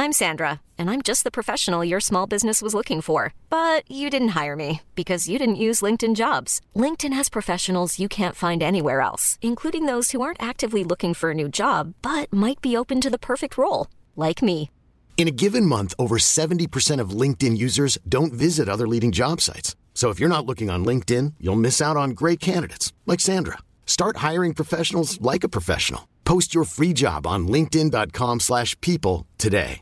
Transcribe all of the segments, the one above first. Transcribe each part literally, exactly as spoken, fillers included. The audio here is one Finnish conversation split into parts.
I'm Sandra, and I'm just the professional your small business was looking for. But you didn't hire me because you didn't use LinkedIn Jobs. LinkedIn has professionals you can't find anywhere else, including those who aren't actively looking for a new job, but might be open to the perfect role, like me. In a given month, over seventy percent of LinkedIn users don't visit other leading job sites. So if you're not looking on LinkedIn, you'll miss out on great candidates like Sandra. Start hiring professionals like a professional. Post your free job on linkedin dot com slash people today.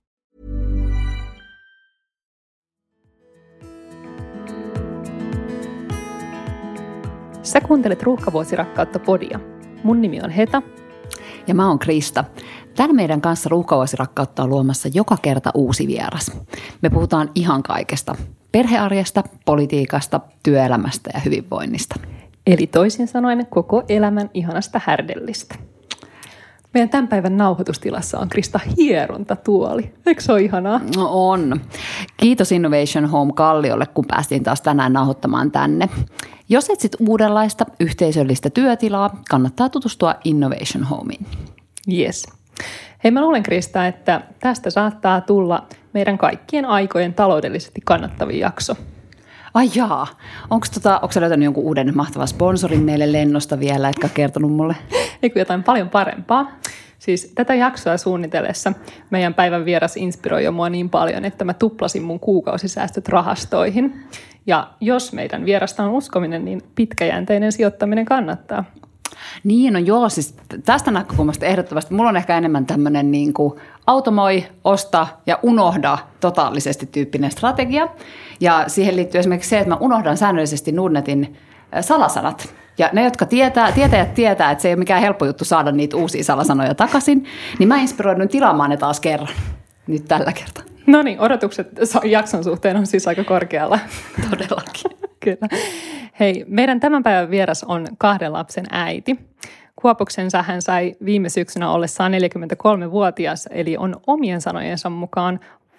Sä kuuntelet Ruuhkavuosirakkautta podia. Mun nimi on Heta. Ja mä oon Krista. Tän meidän kanssa Ruuhkavuosirakkautta on luomassa joka kerta uusi vieras. Me puhutaan ihan kaikesta. Perhearjesta, politiikasta, työelämästä ja hyvinvoinnista. Eli toisin sanoen koko elämän ihanasta härdellistä. Meidän tämän päivän nauhoitustilassa on Krista hierontatuoli. Eikö se ole ihanaa? No on. Kiitos Innovation Home Kalliolle, kun päästiin taas tänään nauhoittamaan tänne. Jos etsit uudenlaista yhteisöllistä työtilaa, kannattaa tutustua Innovation Homeen. Yes. Hei, mä luulen, Krista, että tästä saattaa tulla meidän kaikkien aikojen taloudellisesti kannattavin jakso. Ai jaa. Onko tota, sä löytänyt jonkun uuden mahtavan sponsorin meille lennosta vielä, etkä kertonut mulle? Eikö jotain paljon parempaa? Siis tätä jaksoa suunnitellessa meidän päivän vieras inspiroi jo mua niin paljon, että mä tuplasin mun kuukausisäästöt rahastoihin. Ja jos meidän vierasta on uskominen, niin pitkäjänteinen sijoittaminen kannattaa. Niin, no joo, siis tästä näkökulmasta ehdottomasti. Mulla on ehkä enemmän tämmöinen niin kuin automoi, osta ja unohda totaalisesti tyyppinen strategia. Ja siihen liittyy esimerkiksi se, että mä unohdan säännöllisesti Nordnetin salasanat. Ja ne, jotka tietää, tietäjät tietää, että se ei ole mikään helppo juttu saada niitä uusia salasanoja takaisin, niin mä inspiroidun tilaamaan ne taas kerran, nyt tällä kertaa. No niin, odotukset jakson suhteen on siis aika korkealla. Todellakin. Kyllä. Hei, meidän tämän päivän vieras on kahden lapsen äiti. Kuopuksensa hän sai viime syksynä ollessaan neljäkymmentäkolmevuotias, eli on omien sanojensa mukaan,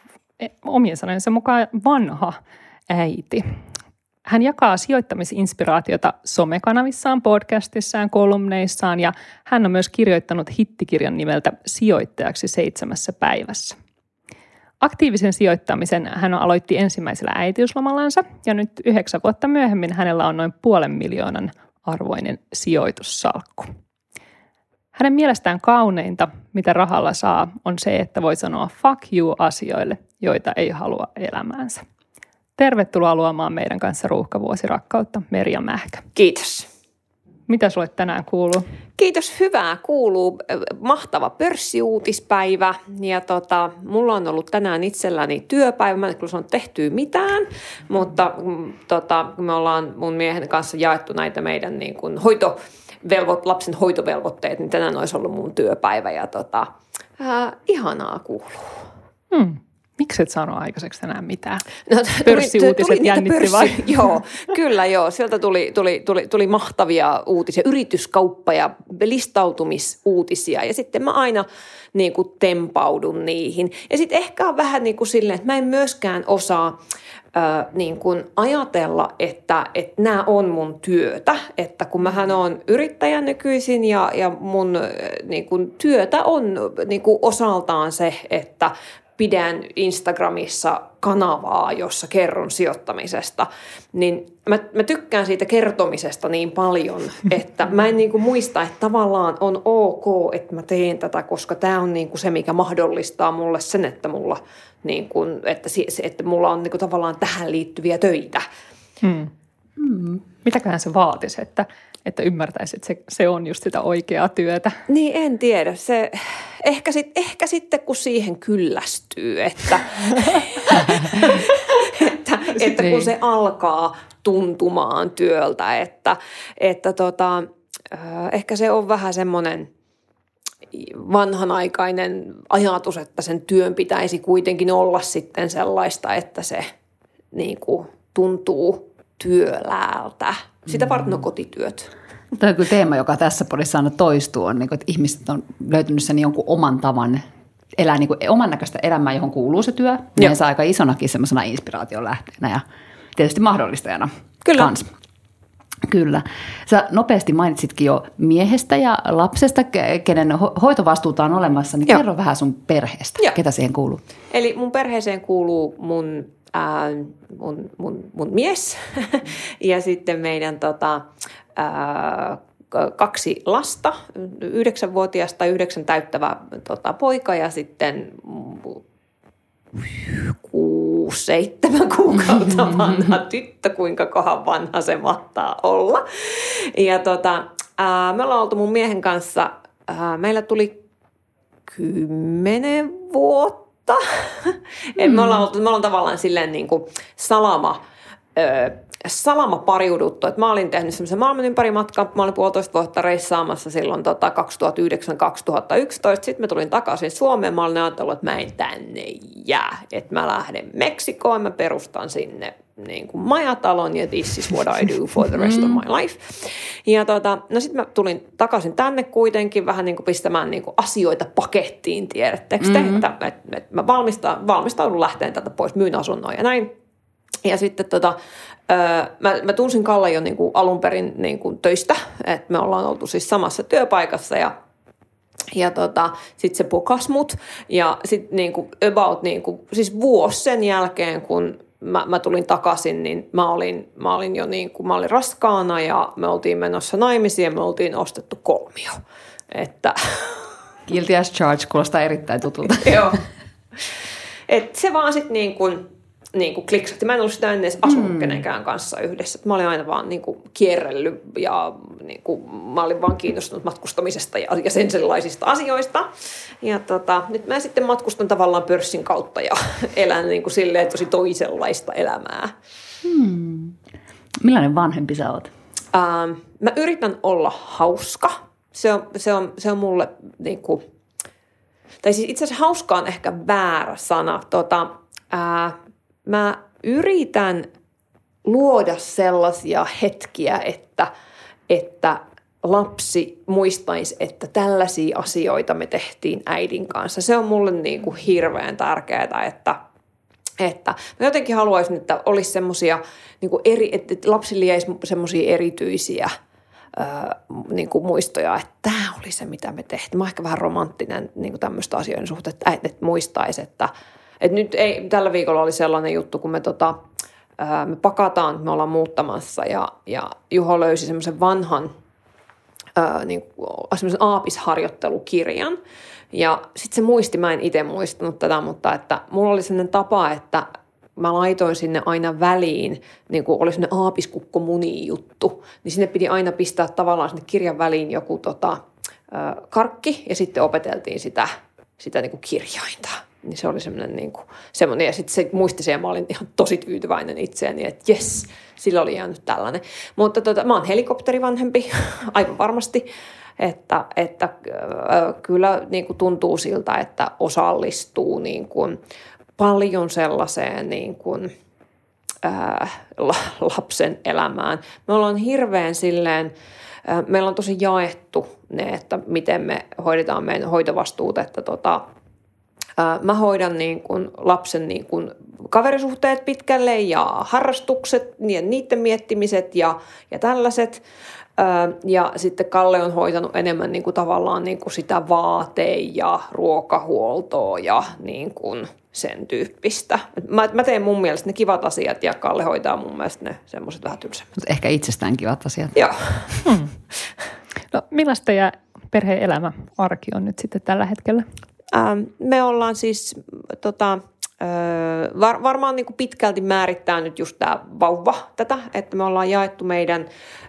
omien sanojensa mukaan vanha äiti. Hän jakaa sijoittamisinspiraatiota somekanavissaan, podcastissaan, kolumneissaan ja hän on myös kirjoittanut hittikirjan nimeltä Sijoittajaksi seitsemässä päivässä. Aktiivisen sijoittamisen hän aloitti ensimmäisellä äitiyslomallansa ja nyt yhdeksän vuotta myöhemmin hänellä on noin puolen miljoonan arvoinen sijoitussalkku. Hänen mielestään kauneinta, mitä rahalla saa, on se, että voi sanoa fuck you asioille, joita ei halua elämäänsä. Tervetuloa luomaan meidän kanssa Ruuhkavuosirakkautta, Merja Mähkä. Kiitos. Mitä sulle tänään kuuluu? Kiitos, hyvää kuuluu. Mahtava pörssiuutispäivä ja tota, mulla on ollut tänään itselläni työpäivä. Mä en kyllä sanonut tehtyä mitään, mutta tota, me ollaan mun miehen kanssa jaettu näitä meidän niin kuin hoito, velvoit, lapsen hoitovelvoitteet, niin tänään olisi ollut mun työpäivä ja tota, ää, ihanaa kuuluu. Hmm. Miksi et saanut aikaiseksi tänään mitään? No, Pörssiuutiset jännitti pörssi, vai? Joo, kyllä joo. Sieltä tuli, tuli, tuli, tuli mahtavia uutisia, yrityskauppa- ja listautumisuutisia. Ja sitten mä aina niin kuin tempaudun niihin. Ja sitten ehkä on vähän niin kuin silleen, että mä en myöskään osaa äh, niin kuin ajatella, että, että nämä on mun työtä. Että kun mähän oon yrittäjä nykyisin ja, ja mun äh, niin kuin työtä on niin kuin osaltaan se, että pidän Instagramissa kanavaa, jossa kerron sijoittamisesta, niin mä, mä tykkään siitä kertomisesta niin paljon, että mä en niinku muista, että tavallaan on ok, että mä teen tätä, koska tämä on niinku se, mikä mahdollistaa mulle sen, että mulla, niinku, että, että mulla on niinku tavallaan tähän liittyviä töitä. Hmm. Hmm. Mitäköhän se vaatisi, että, että ymmärtäisi, että se, se on just sitä oikeaa työtä? Niin, en tiedä. Se, ehkä, sit, ehkä sitten, kun siihen kyllästyy, että, että, että kun se alkaa tuntumaan työltä, että, että tota, ehkä se on vähän semmoinen vanhanaikainen ajatus, että sen työn pitäisi kuitenkin olla sitten sellaista, että se niin kuin tuntuu työläältä. Sitä varten on kotityöt. Tämä on kyllä teema, joka tässä podissa aina toistuu, on, että ihmiset on löytynyt sen jonkun oman tavan elää niin kuin oman näköistä elämää, johon kuuluu se työ. Ja se aika isonakin semmoisena inspiraation lähteenä ja tietysti mahdollistajana kyllä. Kans. Kyllä. Sä nopeasti mainitsitkin jo miehestä ja lapsesta, kenen ho- hoitovastuuta on olemassa, niin Joo. kerro vähän sun perheestä. Joo. Ketä siihen kuuluu? Eli mun perheeseen kuuluu mun, ää, mun, mun, mun mies ja sitten meidän tota, ää, kaksi lasta, yhdeksänvuotiaasta yhdeksän täyttävä tota, poika ja sitten kuusi, seitsemän kuukautta vanha tyttö, kuinka kohan vanha se mahtaa olla. Ja tota, ää, me ollaan oltu mun miehen kanssa, ää, meillä tuli kymmenen vuotta. Et me, ollaan oltu, me ollaan tavallaan silleen niin kuin salama, ö, salama pariuduttu. Et mä olin tehnyt semmoisen maailman ympärimatkan. Mä olin puolitoista vuotta reissaamassa silloin tota kaksituhattayhdeksän kaksituhattayksitoista. Sitten mä tulin takaisin Suomeen. Mä olin ajatellut, että mä en tänne jää. Että mä lähden Meksikoon. Mä perustan sinne niin kuin majatalon ja this is what I do for the rest of my life. Ja tota, no sitten mä tulin takaisin tänne kuitenkin vähän niin kuin pistämään niin kuin asioita pakettiin, tiedättekö te? Mm-hmm. Että, että, että mä valmistan, valmistaudun lähteen tätä pois, myyn asunnon ja näin. Ja sitten tota, öö, mä, mä tunsin Kalle jo niin kuin alun perin niin kuin töistä, että me ollaan oltu siis samassa työpaikassa ja Ja tota, sitten se pokas mut ja sitten niinku about niinku, siis vuosi sen jälkeen, kun mä, mä tulin takaisin, niin mä olin, mä olin jo niinku, mä olin raskaana ja me oltiin menossa naimisiin ja me oltiin ostettu kolmio. Että guilty as charged kuulostaa erittäin tutulta. Joo. Et se vaan sitten niin kuin niin kuin kliksahti. Mä en ollut sitä ennen edes asunut mm. kenenkään kanssa yhdessä. Mä olin aina vaan niin kuin kierrellyt ja niin kuin, mä olin vaan kiinnostunut matkustamisesta ja, ja sen sellaisista asioista. Ja tota, nyt mä sitten matkustan tavallaan pörssin kautta ja elän niin kuin silleen tosi toisenlaista elämää. Hmm. Millainen vanhempi sä oot? Ähm, mä yritän olla hauska. Se on, se on, se on mulle niin kuin, tai siis itse asiassa hauska on ehkä väärä sana. Tota, ää, Mä yritän luoda sellaisia hetkiä, että, että lapsi muistaisi, että tällaisia asioita me tehtiin äidin kanssa. Se on mulle niin kuin hirveän tärkeää, että, että mä jotenkin haluaisin, että olisi semmoisia, niin kuin eri, että lapsille jäisi semmoisia erityisiä ää, niin kuin muistoja, että tämä oli se, mitä me tehtiin. Mä oon ehkä vähän romanttinen niin kuin tämmöistä asioiden suhteen, että äidit muistaisi, että Et nyt ei, tällä viikolla oli sellainen juttu, kun me, tota, ää, me pakataan, me ollaan muuttamassa ja, ja Juho löysi semmoisen vanhan ää, niin, semmoisen aapisharjoittelukirjan. Ja sitten se muisti, mä en itse muistanut tätä, mutta että mulla oli sellainen tapa, että mä laitoin sinne aina väliin, niin kuin oli sellainen aapiskukko-muni-juttu, niin sinne pidi aina pistää tavallaan sinne kirjan väliin joku tota, ää, karkki ja sitten opeteltiin sitä, sitä niin kuin kirjainta. Niin se oli semmoinen niin kuin, semmoinen, ja sitten se muisti se, ja mä olin ihan tosi tyytyväinen itseäni, että jes, sillä oli jäänyt tällainen. Mutta tota, mä oon helikopterivanhempi, aivan varmasti, että, että äh, kyllä niin kuin tuntuu siltä, että osallistuu niin kuin paljon sellaiseen niin kuin, äh, lapsen elämään. Me ollaan hirveän silleen, äh, meillä on tosi jaettu ne, että miten me hoidetaan meidän hoitovastuut, että tota, mä hoidan niin kuin lapsen niin kuin kaverisuhteet pitkälle ja harrastukset ja niiden miettimiset ja, ja tällaiset. Ja sitten Kalle on hoitanut enemmän niin kuin tavallaan niin kuin sitä vaate- ja ruokahuoltoa ja niin kuin sen tyyppistä. Mä, mä teen mun mielestä ne kivat asiat ja Kalle hoitaa mun mielestä ne semmoiset vähän tylsemmät. Ehkä itsestään kivat asiat. Joo. Hmm. No, millaista ja perheen elämä arki on nyt sitten tällä hetkellä? Me ollaan siis tota, var, varmaan niin kuin pitkälti määrittää nyt just tämä vauva tätä, että me ollaan jaettu meidän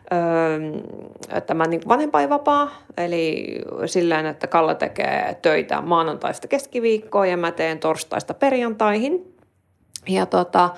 tämä niin kuin vanhempainvapaa, eli sillä että Kalle tekee töitä maanantaista keskiviikkoon ja mä teen torstaista perjantaihin. Ja tota,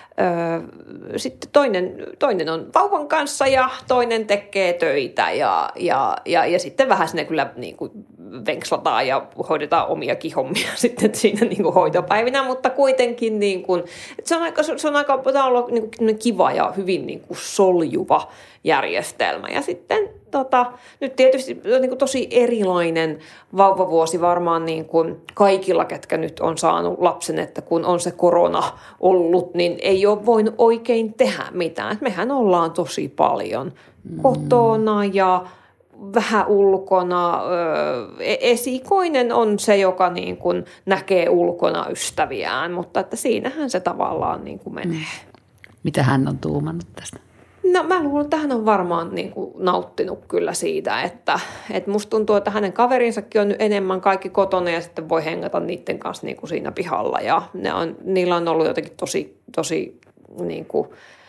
sitten toinen, toinen on vauvan kanssa ja toinen tekee töitä ja, ja, ja, ja sitten vähän sinne kyllä niin kuin venkslataan ja hoidetaan omiakin hommia sitten siinä niin kuin hoitopäivinä, mutta kuitenkin niin kuin, se on aika, se on aika, tämä on ollut niin kuin kiva ja hyvin niin kuin soljuva järjestelmä. Ja sitten tota, nyt tietysti niin kuin tosi erilainen vauvavuosi varmaan niin kuin kaikilla, ketkä nyt on saanut lapsen, että kun on se korona ollut, niin ei ole voinut oikein tehdä mitään. Et mehän ollaan tosi paljon kotona ja vähän ulkona. Esikoinen on se, joka niin kuin näkee ulkona ystäviään, mutta että siinähän se tavallaan niin kuin menee. Mitä hän on tuumannut tästä? No mä luulen, että hän on varmaan niin kuin nauttinut kyllä siitä, että, että musta tuntuu, että hänen kaverinsakin on nyt enemmän kaikki kotona ja sitten voi hengata niiden kanssa niin kuin siinä pihalla. Ja ne on, niillä on ollut jotenkin tosi, tosi niin kuin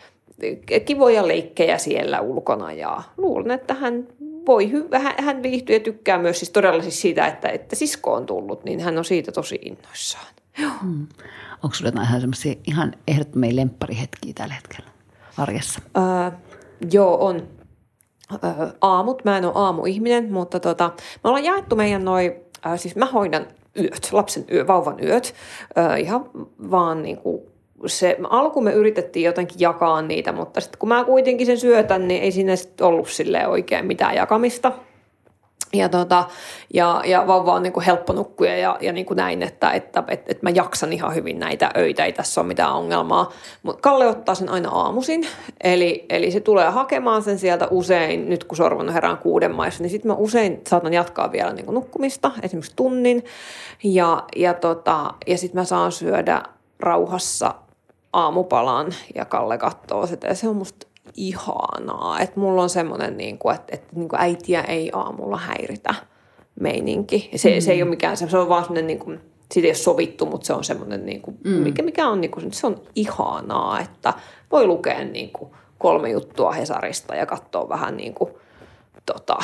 kivoja leikkejä siellä ulkona ja luulen, että hän voi hyvä, hän viihtyy ja tykkää myös siis todella siis siitä, että, että sisko on tullut, niin hän on siitä tosi innoissaan. Hmm. Onko sinulla jotain semmoisia ihan ehdottomia lempparihetkiä tällä hetkellä arjessa? Öö, joo, on. Öö, aamut. Mä en ole aamuihminen, mutta tota, me ollaan jaettu meidän noi, äh, siis mä hoidan yöt, lapsen yö, vauvan yöt, öö, ihan vaan niin kuin se, alkuun me yritettiin jotenkin jakaa niitä, mutta sitten kun mä kuitenkin sen syötän, niin ei siinä sitten ollut silleen oikein mitään jakamista. Ja, tota, ja, ja vauva on niin kuin helppo nukkua ja, ja niin kuin näin, että, että, että, että mä jaksan ihan hyvin näitä öitä, ei tässä ole mitään ongelmaa. Mutta Kalle ottaa sen aina aamuisin, eli, eli se tulee hakemaan sen sieltä usein, nyt kun sorvon herään kuuden maissa, niin sitten mä usein saatan jatkaa vielä niin kuin nukkumista, esimerkiksi tunnin. Ja, ja, tota, ja sitten mä saan syödä rauhassa aamupalan ja Kalle katsoo sitä ja se on musta ihanaa, että mulla on semmoinen, niin kuin, että, että niin kuin äitiä ei aamulla häiritä meininki. Se, mm. se ei ole mikään, se on vaan semmoinen, niin kuin, siitä ei ole sovittu, mutta se on semmoinen, niin kuin, mm. mikä, mikä on, niin kuin, se on ihanaa, että voi lukea niin kuin, kolme juttua Hesarista ja katsoa vähän niin kuin, tota,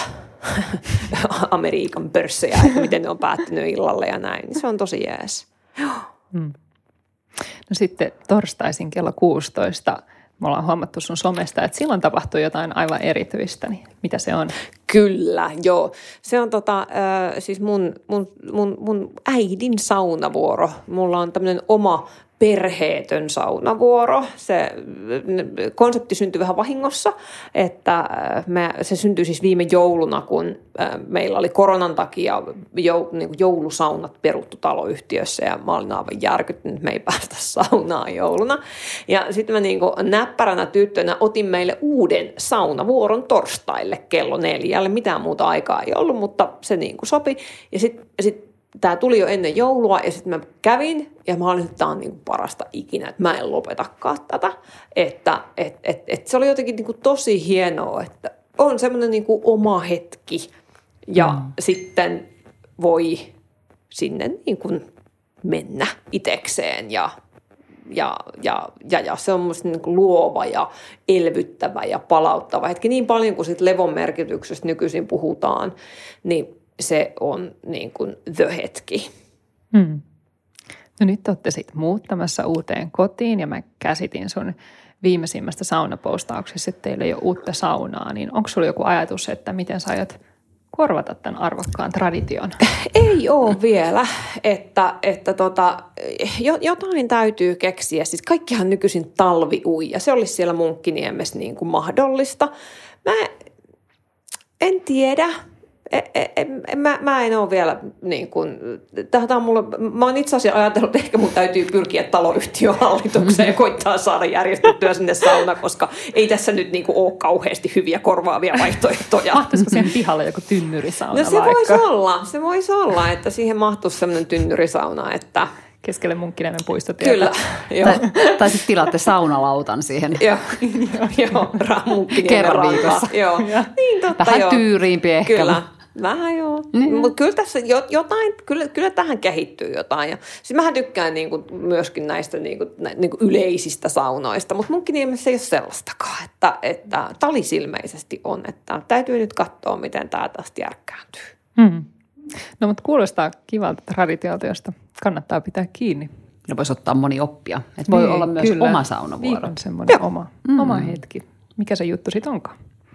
Amerikan pörssejä, että miten ne on päättynyt illalle ja näin. Niin se on tosi jees. Mm. No sitten torstaisin kello kuusitoista me ollaan huomattu sun somesta, että silloin tapahtuu jotain aivan erityistä, niin mitä se on? Kyllä, joo. Se on tota, äh, siis mun, mun, mun, mun äidin saunavuoro. Mulla on tämmöinen oma perheetön saunavuoro. Se konsepti syntyi vähän vahingossa, että me, se syntyi siis viime jouluna, kun meillä oli koronan takia joulusaunat peruttu taloyhtiössä ja mä olin aivan järkyttynyt, että me ei päästä saunaan jouluna. Ja sitten mä niin kuin näppäränä tyttönä otin meille uuden saunavuoron torstaille kello neljälle. Mitään muuta aikaa ei ollut, mutta se niin kuin sopi. Ja sitten sit tämä tuli jo ennen joulua ja sitten mä kävin ja mä olin, että tämä on niinku parasta ikinä, että mä en lopetakaan tätä. Että et, et, et se oli jotenkin niinku tosi hienoa, että on semmoinen niinku oma hetki ja mm. sitten voi sinne niinku mennä itekseen ja, ja, ja, ja, ja se on musta niinku luova ja elvyttävä ja palauttava hetki. Niin paljon kuin sit levon merkityksestä nykyisin puhutaan, niin se on niin kuin the hetki. Hmm. No nyt olette sitten muuttamassa uuteen kotiin ja mä käsitin sun viimeisimmästä saunapostauksessa, että teillä ei ole uutta saunaa. Niin onko sulla joku ajatus, että miten sä aiot korvata tämän arvokkaan tradition? Ei ole vielä, että, että tota, jotain täytyy keksiä. Siis kaikkihan nykyisin talviui ja se olisi siellä Munkkiniemessä niin kuin mahdollista. Mä en tiedä. En, en, mä, mä en ole vielä niin kuin, tämä on mulle, mä oon itse asiassa ajatellut, että ehkä mun täytyy pyrkiä taloyhtiön hallitukseen ja koittaa saada järjestettyä sinne sauna, koska ei tässä nyt niin kuin ole kauheasti hyviä korvaavia vaihtoehtoja. Mahtuisiko siihen pihalle joku tynnyrisauna? No se vaikka? voisi olla, se voisi olla, että siihen mahtuisi sellainen tynnyrisauna, että keskelle Munkkiniemen puistotietä. Kyllä, joo. Tai, tai sitten tilaatte saunalautan siihen. Joo, joo, Munkkiniemen rantaa. Joo, niin totta vähän joo. tyyriimpi ehkä. Kyllä. Vähän joo, niin. Mutta kyllä tässä jotain, kyllä, kyllä tähän kehittyy jotain. Ja siis mähän tykkään niinku myöskin näistä niinku, niinku yleisistä saunoista, mutta Munkkiniemessä ei ole sellaistakaan, että, että talisilmeisesti on, että täytyy nyt katsoa, miten tämä tästä järkkääntyy. Hmm. No mutta kuulostaa kivalta traditiolta, josta kannattaa pitää kiinni. No voisi ottaa moni oppia, että voi niin, olla myös kyllä. oma saunavuoro. Viikon semmoinen oma, mm. oma hetki. Mikä se juttu sitten onkaan?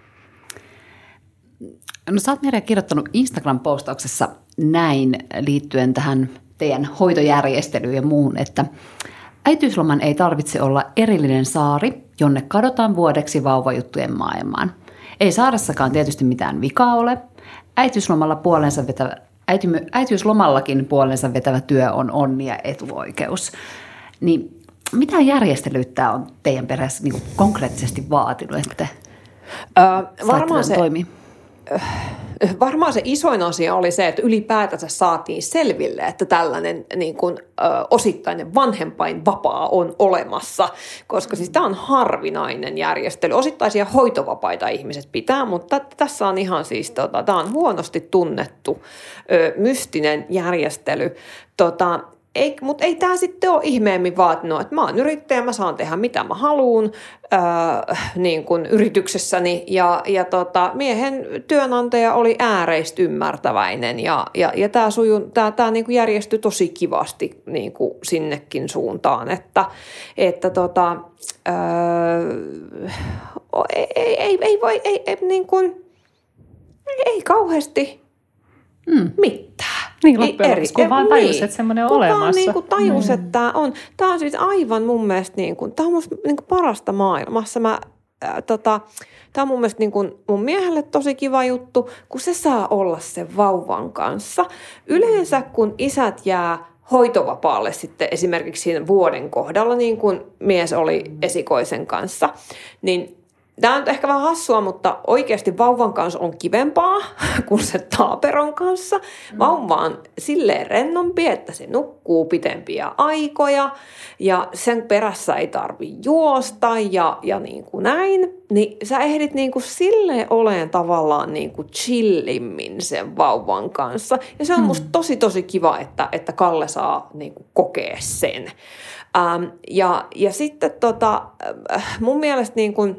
No sä oot Merja kirjoittanut Instagram-postauksessa näin liittyen tähän teidän hoitojärjestelyyn ja muuhun, että äitiysloman ei tarvitse olla erillinen saari, jonne kadotaan vuodeksi vauvajuttujen maailmaan. Ei Saarassakaan tietysti mitään vikaa ole. Äitiyslomalla puolensa vetävä, äiti, äitiyslomallakin puolensa vetävä työ on onni ja etuoikeus. Niin mitä järjestelyitä on teidän perässä niin konkreettisesti vaatinut, että öö, varmaan se toimii? Varmaan se isoin asia oli se, että ylipäätänsä saatiin selville, että tällainen niin kuin, ö, osittainen vanhempainvapaa on olemassa, koska siis tämä on harvinainen järjestely. Osittaisia hoitovapaita ihmiset pitää, mutta t- tässä on ihan siis, tota, tämä on huonosti tunnettu ö, mystinen järjestely. Tota, Ei, mutta ei tämä sitten ole ihmeemmin vaatinut, että mä oon yrittäjä, mä saan tehdä mitä mä haluun äh, niin kuin yrityksessäni ja, ja tota, miehen työnantaja oli ääreistä ymmärtäväinen ja, ja, ja tämä tää, tää niin kuin järjestyi tosi kivasti niin kuin sinnekin suuntaan, että, että tota, äh, ei, ei, ei, voi, ei, ei, niin kuin, ei kauheasti mm. mitään. Niin, loppujen lopuksi, kun vaan tajus, niin, että semmoinen on kun olemassa. Kun vaan niin kuin tajus, mm. että tämä on. Tämä on siis aivan mun mielestä, niin kuin, tämä on musta niin kuin parasta maailmassa. Mä, äh, tota, tämä on mun mielestä niin kuin mun miehelle tosi kiva juttu, kun se saa olla sen vauvan kanssa. Yleensä kun isät jää hoitovapaalle sitten esimerkiksi siinä vuoden kohdalla, niin kuin mies oli esikoisen kanssa, niin tämä on ehkä vähän hassua, mutta oikeasti vauvan kanssa on kivempaa kuin se taaperon kanssa. Vauva on silleen rennompi, että se nukkuu pitempiä aikoja ja sen perässä ei tarvitse juosta ja, ja niin kuin näin. Niin sä ehdit niin kuin silleen oleen tavallaan niin kuin chillimmin sen vauvan kanssa. Ja se on musta tosi tosi kiva, että, että Kalle saa niin kuin kokea sen. Ähm, ja, ja sitten tota, mun mielestä niin kuin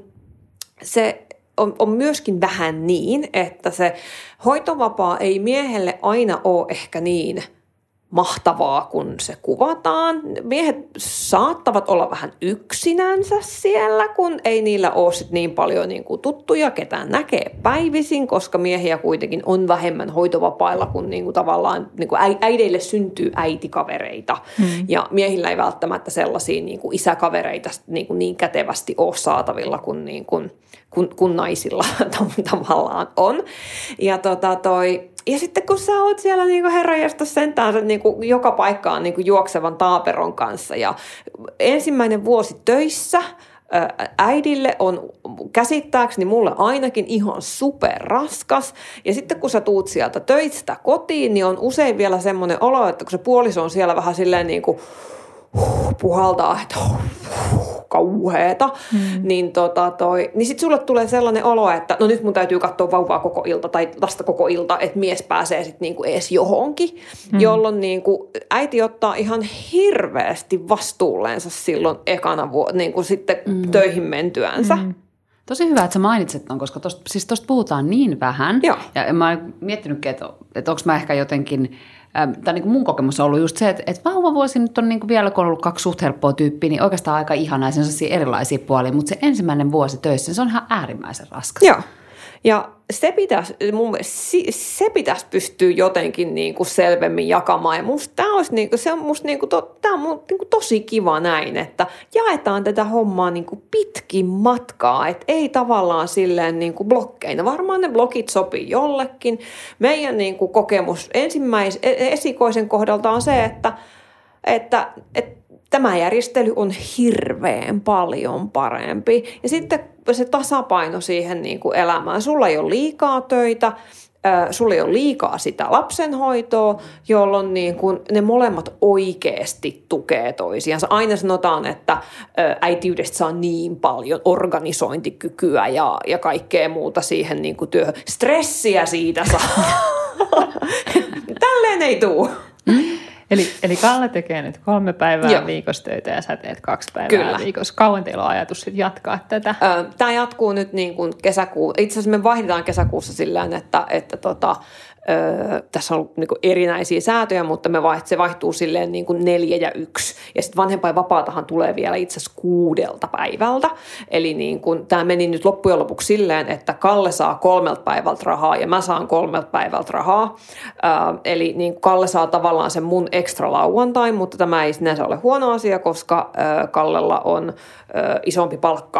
se on, on myöskin vähän niin, että se hoitovapaa ei miehelle aina ole ehkä niin mahtavaa, kun se kuvataan. Miehet saattavat olla vähän yksinänsä siellä, kun ei niillä ole sit niin paljon niin kuin tuttuja, ketään näkee päivisin, koska miehiä kuitenkin on vähemmän hoitovapailla, kun niin kuin tavallaan niin kuin äideille syntyy äitikavereita. Hmm. Ja miehillä ei välttämättä sellaisia niin kuin isäkavereita niin, kuin niin kätevästi ole saatavilla kuin, niin kuin, kun, kun naisilla tavallaan on. Ja tota toi... Ja sitten kun sä oot siellä niinku herranjestas sentään niinku joka paikkaan niinku juoksevan taaperon kanssa ja ensimmäinen vuosi töissä äidille on käsittääkseni mulle ainakin ihan superraskas. Ja sitten kun sä tuut sieltä töistä kotiin, niin on usein vielä semmoinen olo, että kun se puoliso on siellä vähän silleen niin kuin puhaltaa, että kauheeta, mm. niin, tota toi, niin sitten sulle tulee sellainen olo, että no nyt mun täytyy katsoa vauvaa koko ilta tai lasta koko ilta, että mies pääsee sitten niinku edes johonkin, mm. jolloin niinku äiti ottaa ihan hirveästi vastuulleensa silloin ekana vuonna niinku sitten mm. töihin mentyänsä. Mm. Tosi hyvä, että sä mainitset ton, koska tosta, siis tosta puhutaan niin vähän. Joo. Ja mä oon miettinytkin, että, että onko mä ehkä jotenkin... Tai niin kuin mun kokemus on ollut just se, että, että vauvavuosi nyt on niin kuin vielä, kun on ollut kaksi suht helppoa tyyppiä, niin oikeastaan aika ihanaa, se on sellaisia erilaisia puolia, mutta se ensimmäinen vuosi töissä, se on ihan äärimmäisen raskas. Joo, ja se pitäisi, mun mielestä, se pitäisi pystyä jotenkin niin kuin selvemmin jakamaan, ja musta tämä olisi niin kuin, se on musta niin kuin, to, tämä on niin kuin tosi kiva näin, että jaetaan tätä hommaa niin kuin pitkin matkaa, että ei tavallaan silleen niin kuin blokkeina. Varmaan ne blokit sopii jollekin. Meidän niin kuin kokemus ensimmäis, esikoisen kohdalta on se, että, että, että tämä järjestely on hirveän paljon parempi. Ja sitten se tasapaino siihen niin kuin elämään. Sulla ei ole liikaa töitä, äh, sulla ei ole liikaa sitä lapsenhoitoa, jolloin niin kuin ne molemmat oikeasti tukee toisiansa. Aina sanotaan, että äh, äitiydestä saa niin paljon organisointikykyä ja, ja kaikkea muuta siihen niin kuin työhön. Stressiä siitä saa. Tälleen ei tule. Mm. Eli, eli Kalle tekee nyt kolme päivää Joo. viikossa töitä ja sä teet kaksi päivää Kyllä. viikossa. Kauan teillä on ajatus sit jatkaa tätä? Tämä jatkuu nyt niin kuin kesäkuun. Itse asiassa me vaihdetaan kesäkuussa sillä että, että tota, Öö, tässä on niin kuin erinäisiä säätöjä, mutta me vaiht, se vaihtuu silleen niin kuin neljä ja yksi. Ja sitten vanhempainvapaatahan tulee vielä itse asiassa kuudelta päivältä. Eli niin kuin, tämä meni nyt loppujen lopuksi silleen, että Kalle saa kolmelta päivältä rahaa ja mä saan kolmelta päivältä rahaa. Öö, eli niin kuin Kalle saa tavallaan sen mun ekstra lauantain, mutta tämä ei sinänsä ole huono asia, koska öö, Kallella on öö, isompi palkka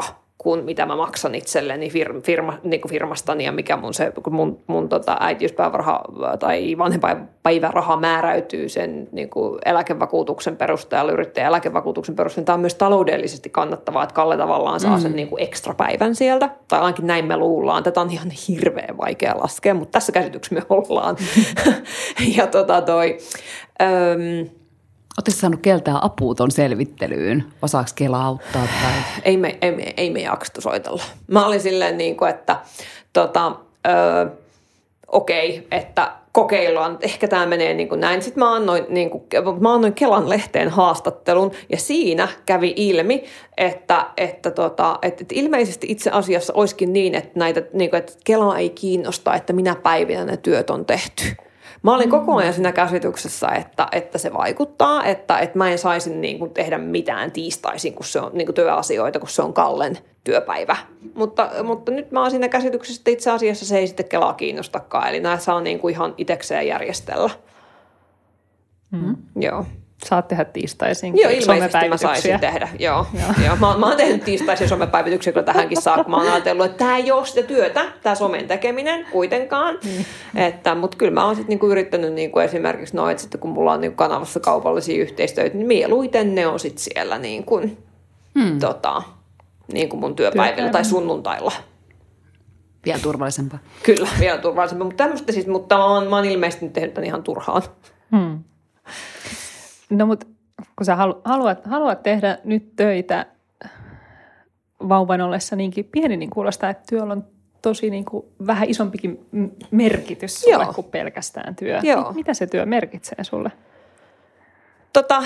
kuin mitä mä maksan itselleni firma, firma, niin kuin firmastani ja mikä mun, se, kun mun, mun tota, äitiyspäiväraha tai vanhempainpäiväraha määräytyy sen niin kuin eläkevakuutuksen perusteella, yrittäjän eläkevakuutuksen perusteella. Tämä on myös taloudellisesti kannattavaa, että Kalle tavallaan saa sen mm. niin kuin ekstra päivän sieltä. Tai ainakin näin me luullaan. Tätä on ihan hirveän vaikea laskea, mutta tässä käsityksessä me ollaan. ja tota toi... Öm, Oletko saanut keltään apua ton selvittelyyn? Osaako Kela auttaa? Tai? Ei me, ei, me, ei me jaksettu soitella. Mä olin silleen, niin kuin, että tota, ö, okei, että kokeillaan, ehkä tämä menee niin kuin näin. Sitten mä annoin, niin kuin, mä annoin Kelan lehteen haastattelun ja siinä kävi ilmi, että, että, tota, että, että ilmeisesti itse asiassa olisikin niin, että, näitä, niin kuin, että Kela ei kiinnosta, että minä päivinä ne työt on tehty. Mä olin koko ajan siinä käsityksessä, että, että se vaikuttaa, että, että mä en saisi niin kuin tehdä mitään tiistaisin, kun se on niin kuin työasioita, kun se on Kallen työpäivä. Mutta, mutta nyt mä oon siinä käsityksessä, että itse asiassa se ei sitten Kelaa kiinnostakaan, eli nämä saa niin kuin ihan itsekseen järjestellä. Mm. Joo. Saat tehdä tiistaisin Joo, ilmeisesti mä saisin tehdä. Joo. Joo. Joo. Mä, mä oon tehnyt tiistaisin somepäivityksiä kyllä tähänkin saakka. Mä oon ajatellut, että tämä ei ole sitä työtä, tämä somen tekeminen kuitenkaan. Mm. Että, mutta kyllä mä oon sitten niinku yrittänyt niinku esimerkiksi noin, että sitten kun mulla on niinku kanavassa kaupallisia yhteistyöitä, niin mieluiten ne on sitten siellä niinku, mm. tota, niinku mun työpäivillä Työpäivä. tai sunnuntailla. Vielä turvallisempaa. Kyllä, vielä turvallisempaa. Mutta tämmöistä siis, mutta mä oon, mä oon ilmeisesti tehnyt tämän ihan turhaan. Hmm. No mutta kun sä haluat, haluat tehdä nyt töitä vauvan ollessa niinkin pieni, niin kuulostaa, että työllä on tosi niin kuin vähän isompikin merkitys sulle Joo. kuin pelkästään työ. Joo. Mitä se työ merkitsee sulle? Tota,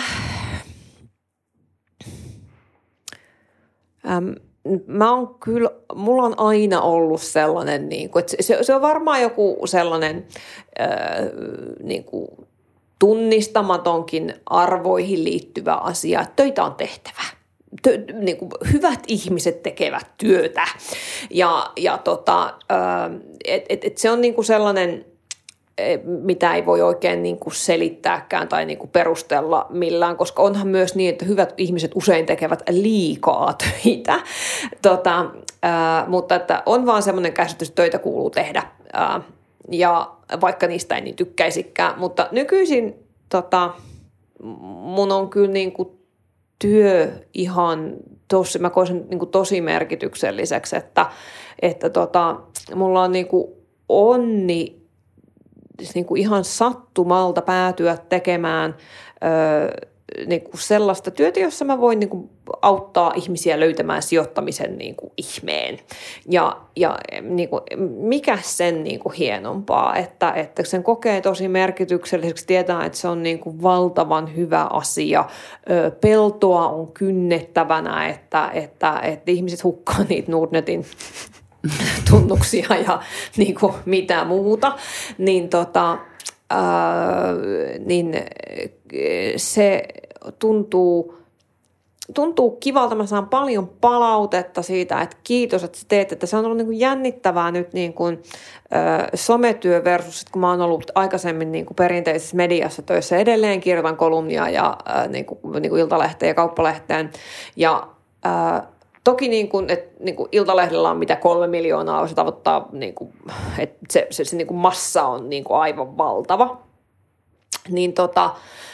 äm, mä oon kyllä, mulla on aina ollut sellainen, niin kuin, että se, se on varmaan joku sellainen äh, niin kuin tunnistamatonkin arvoihin liittyvä asia, että töitä on tehtävä. Tö, niin kuin hyvät ihmiset tekevät työtä. Ja, ja tota, et, et, et se on niin kuin sellainen, mitä ei voi oikein niin kuin selittääkään tai niin kuin perustella millään, koska onhan myös niin, että hyvät ihmiset usein tekevät liikaa töitä. Tota, ää, mutta että on vaan semmoinen käsitys, että töitä kuuluu tehdä. Ää, ja vaikka niistä ei niin tykkäisikään, mutta nykyisin tota, mun on kyllä niin kuin työ ihan tosi, mä koen sen niin kuin tosi merkitykselliseksi, että, että tota, mulla on niin kuin onni niin kuin ihan sattumalta päätyä tekemään öö, niin kuin sellaista työtä, jossa mä voin niin kuin auttaa ihmisiä löytämään sijoittamisen niin kuin ihmeen. Ja, ja niin kuin, mikä sen niin kuin hienompaa, että, että sen kokee tosi merkitykselliseksi, tietää, että se on niin kuin valtavan hyvä asia. Peltoa on kynnettävänä, että, että, että ihmiset hukkaa niitä Nordnetin tunnuksia ja niin kuin mitä muuta. Niin tota... Äh, niin se tuntuu, tuntuu kivalta. Mä saan paljon palautetta siitä, että kiitos, että sä teet. Että se on ollut niin kuin jännittävää nyt niin kuin, äh, sometyö versus, että kun mä oon ollut aikaisemmin niin kuin perinteisessä mediassa töissä, edelleen kirjoitan kolumnia ja äh, niin kuin, niin kuin Iltalehteen ja Kauppalehteen. Ja äh, toki niin kuin, että niin kuin Iltalehdellä on mitä kolme miljoonaa, se tavoittaa, niin kuin, että se, se, se niin kuin massa on niin kuin aivan valtava. Niin tota,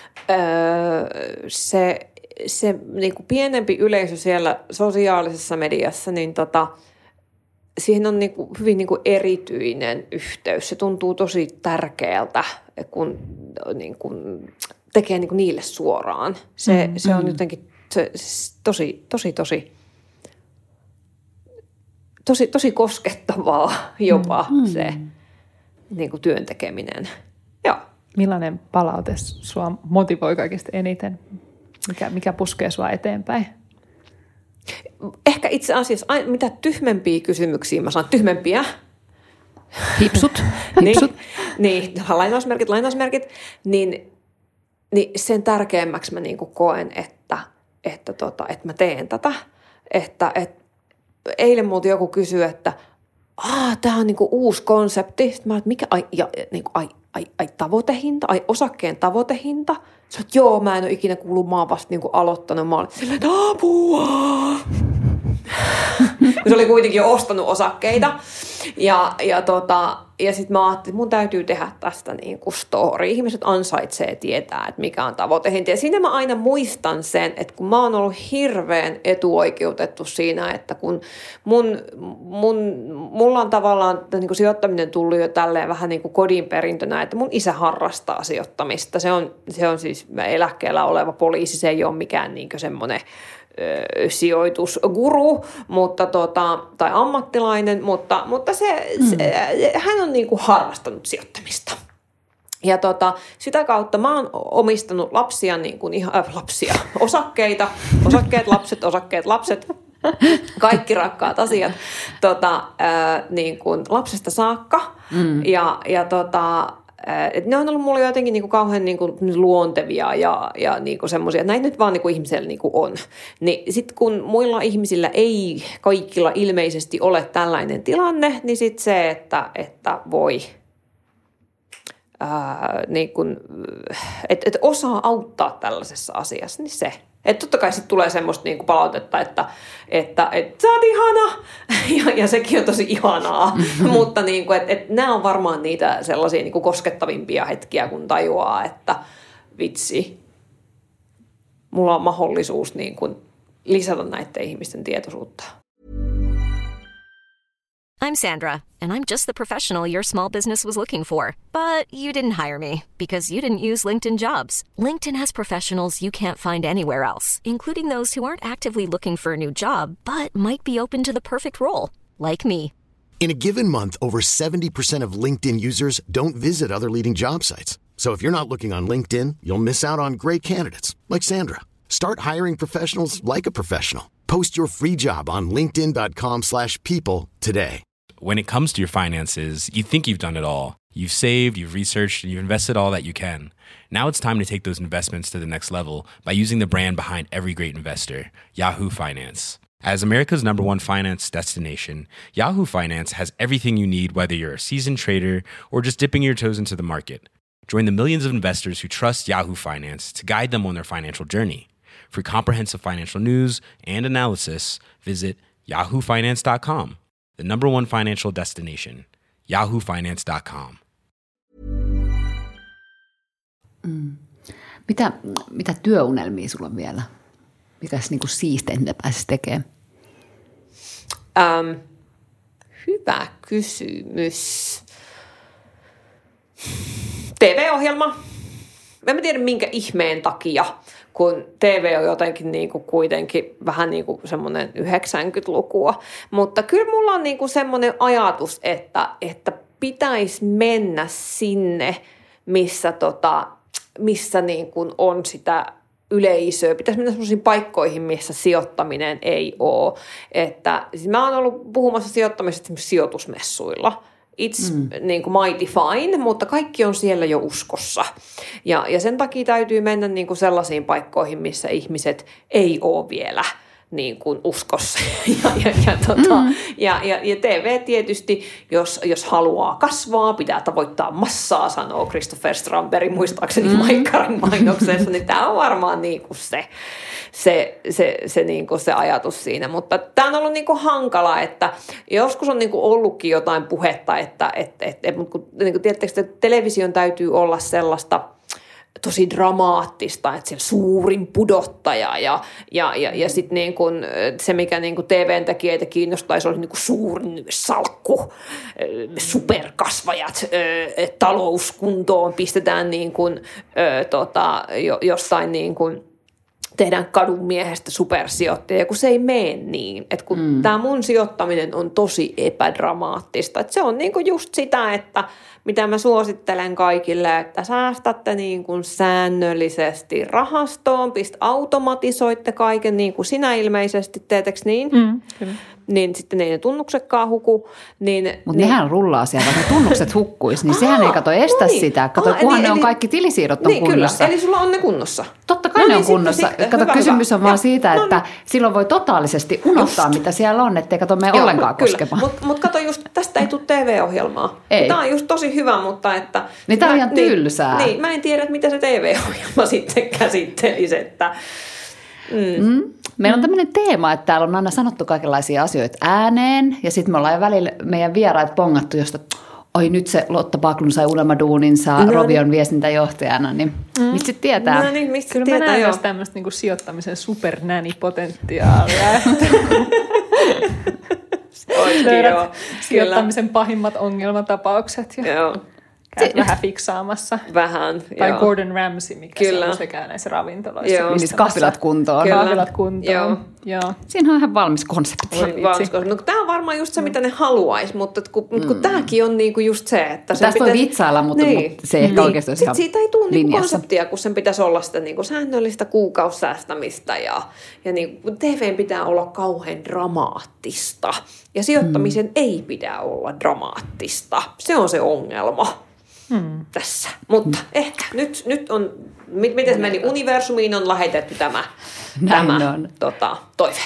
se, se niin kuin pienempi yleisö siellä sosiaalisessa mediassa, niin tota, siihen on niin kuin hyvin niin kuin erityinen yhteys. Se tuntuu tosi tärkeältä, kun niin kuin tekee niin kuin niille suoraan. Se, mm, se on mm. jotenkin se, tosi, tosi, tosi... Tosi, tosi koskettavaa jopa mm. se niin kuin työn tekeminen. Joo. Millainen palaute sua motivoi kaikista eniten? Mikä, mikä puskee sua eteenpäin? Ehkä itse asiassa, mitä tyhmempiä kysymyksiä mä saan, tyhmempiä. Hipsut. Hipsut. niin, niin, lainausmerkit, lainausmerkit. Niin, niin sen tärkeämmäksi mä niin kuin koen, että, että, tota, että mä teen tätä. Että, että eilen multa joku kysyi, että aah, tämä on niinku uusi konsepti. Sitten mä että mikä, ai, ja, niinku, ai, ai, ai tavoitehinta, ai osakkeen tavoitehinta. Sä oot, joo, mä en ole ikinä kuullut, mä oon vasta niinku aloittanut. Mä olin silleen, että apua! kun se oli kuitenkin jo ostanut osakkeita. Ja, ja, tota, ja sitten mä ajattelin, että mun täytyy tehdä tästä niin kuin story. Ihmiset ansaitsee tietää, että mikä on tavoitehinta. Ja siinä mä aina muistan sen, että kun mä oon ollut hirveän etuoikeutettu siinä, että kun mun, mun, mulla on tavallaan niin kuin sijoittaminen tullut jo tälleen vähän niin kuin kodinperintönä, että mun isä harrastaa sijoittamista. Se on, se on siis eläkkeellä oleva poliisi, se ei ole mikään niin kuin semmoinen sijoitusguru, mutta tota, tai ammattilainen, mutta, mutta se, mm. se, hän on niin kuin harrastanut sijoittamista. Ja tota, sitä kautta mä oon omistanut lapsia, niin kuin ihan, äh, lapsia, osakkeita, osakkeet, lapset, osakkeet, lapset, kaikki rakkaat asiat, tota, äh, niin kuin lapsesta saakka. Mm. Ja, ja tota, et ne on ollut mulle jotenkin niinku kauhean niinku luontevia ja, ja niinku semmoisia, näin nyt vaan niinku ihmisellä niinku on. Niin sitten kun muilla ihmisillä ei kaikilla ilmeisesti ole tällainen tilanne, niin sitten se, että, että voi, ää, niinku, että et osaa auttaa tällaisessa asiassa, niin se. Että totta kai sitten tulee semmoista niinku palautetta, että, että et, sä oot ihana, ja, ja sekin on tosi ihanaa, mm-hmm. mutta niinku, että et, nämä on varmaan niitä sellaisia niinku koskettavimpia hetkiä, kun tajuaa, että vitsi, mulla on mahdollisuus niinku lisätä näiden ihmisten tietoisuutta. I'm Sandra, and I'm just the professional your small business was looking for. But you didn't hire me because you didn't use LinkedIn Jobs. LinkedIn has professionals you can't find anywhere else, including those who aren't actively looking for a new job, but might be open to the perfect role, like me. In a given month, over seventy percent of LinkedIn users don't visit other leading job sites. So if you're not looking on LinkedIn, you'll miss out on great candidates like Sandra. Start hiring professionals like a professional. Post your free job on linkedin dot com slash people today. When it comes to your finances, you think you've done it all. You've saved, you've researched, and you've invested all that you can. Now it's time to take those investments to the next level by using the brand behind every great investor, Yahoo Finance. As America's number one finance destination, Yahoo Finance has everything you need, whether you're a seasoned trader or just dipping your toes into the market. Join the millions of investors who trust Yahoo Finance to guide them on their financial journey. For comprehensive financial news and analysis, visit yahoo finance dot com. The number one financial destination, yahoo finance dot com. Mm. Mitä, mitä työunelmia sulla on vielä? Mitäs niinku siisteintä pääsisi tekemään? Ähm, hyvä kysymys. T V-ohjelma. En tiedä minkä ihmeen takia, kun T V on jotenkin niin kuin kuitenkin vähän niin kuin semmoinen yhdeksänkymmentälukua. Mutta kyllä mulla on niin kuin semmoinen ajatus, että, että pitäisi mennä sinne, missä, tota, missä niin kuin on sitä yleisöä. Pitäisi mennä semmoisiin paikkoihin, missä sijoittaminen ei ole. Että, siis mä oon ollut puhumassa sijoittamisesta sijoitusmessuilla. It's mm. niin kuin mighty fine, mutta kaikki on siellä jo uskossa. Ja, ja sen takia täytyy mennä niin kuin sellaisiin paikkoihin, missä ihmiset ei ole vielä niin kuin uskossa. ja, ja, ja, tota, mm. ja, ja, ja T V tietysti, jos, jos haluaa kasvaa, pitää tavoittaa massaa, sanoo Christopher Strandberg muistaakseni mm. Maikkarin mainoksessa, niin tämä on varmaan niin kuin se. Se, se, se, niin kuin se ajatus siinä, mutta tämä on ollut niin kuin hankala, että joskus on niin kuin ollutkin jotain puhetta, että et, et, et, mutta kun, niin kuin tiedättekö, että television täytyy olla sellaista tosi dramaattista, että siellä suurin pudottaja ja, ja, ja, ja sitten niin kuin se, mikä niin kuin T V:n tekijöitä kiinnostaisi, olisi niin kuin suurin salkku, superkasvajat, talouskuntoon pistetään niin kuin, tota, jostain niin kuin tehdään kadun miehestä supersijoittaja, kun se ei mene niin. Että kun mm. tämä mun sijoittaminen on tosi epädramaattista. Että se on niinku just sitä, että mitä mä suosittelen kaikille, että säästätte niin kuin säännöllisesti rahastoon, pist automatisoitte kaiken niin kuin sinä ilmeisesti, teetekö niin? Mm, kyllä. Niin sitten ei ne tunnuksetkaan huku. Niin, mutta niin, nehän rullaa siellä, vaikka tunnukset hukkuisi, niin Aha, sehän ei kato estä no niin. sitä. Kato, Aha, kunhan eli, ne on kaikki tilisiirrot on niin, kunnossa. Kyllä, eli sulla on ne kunnossa. Totta kai no ne niin, on kunnossa. Sitten, kato, hyvä, kysymys on hyvä. vaan ja, siitä, no, että no, silloin voi totaalisesti unohtaa, just. mitä siellä on, ettei kato mene ollenkaan koskemaan. Mutta mut kato just, tästä ei tule T V-ohjelmaa. Tämä on just tosi hyvä, mutta että... Niin tämä on ihan niin, tylsää. Niin, mä en tiedä, mitä se T V-ohjelma sitten käsittelisi, että... Mm. Mm. Meillä on tämmöinen teema, että täällä on aina sanottu kaikenlaisia asioita ääneen ja sitten me ollaan välillä meidän vieraat pongattu, josta oi nyt se Lotta Backlund sai unelmaduuninsa no, Rovion viestintäjohtajana, niin mm. mistä sitten tietää? No niin, mistä Kyllä tietää, mä näen joo. myös tämmöistä niinku sijoittamisen supernäni-potentiaalia. Löydät sijoittamisen pahimmat ongelmatapaukset ja joo. käyt se, vähän fiksaamassa. Vähän, Tai joo. Gordon Ramsay, mikä Kyllä. se on sekä näissä ravintoloissa. Joo. Niissä kahvilat kuntoon. Kyllä. Kahvilat kuntoon. Joo. Joo. Siinä on ihan valmis konsepti. No, tämä on varmaan just se, mitä ne haluaisi, mutta kun, mm. kun tämäkin on niinku just se, että sen tästä pitäisi... on vitsailla, mutta, niin. mutta se ei ehkä niin. oikeasti olisi ihan siitä ei tule niinku linjassa. konseptia, kun sen pitäisi olla sitä niinku säännöllistä kuukausisäästämistä ja, ja niinku, T V:n pitää olla kauhean dramaattista ja sijoittamisen mm. ei pidä olla dramaattista. Se on se ongelma. Hmm. Tässä. Mutta hmm. ehkä nyt, nyt on, miten se meni, universumiin on lähetetty tämä, tämä on. Tota, toive.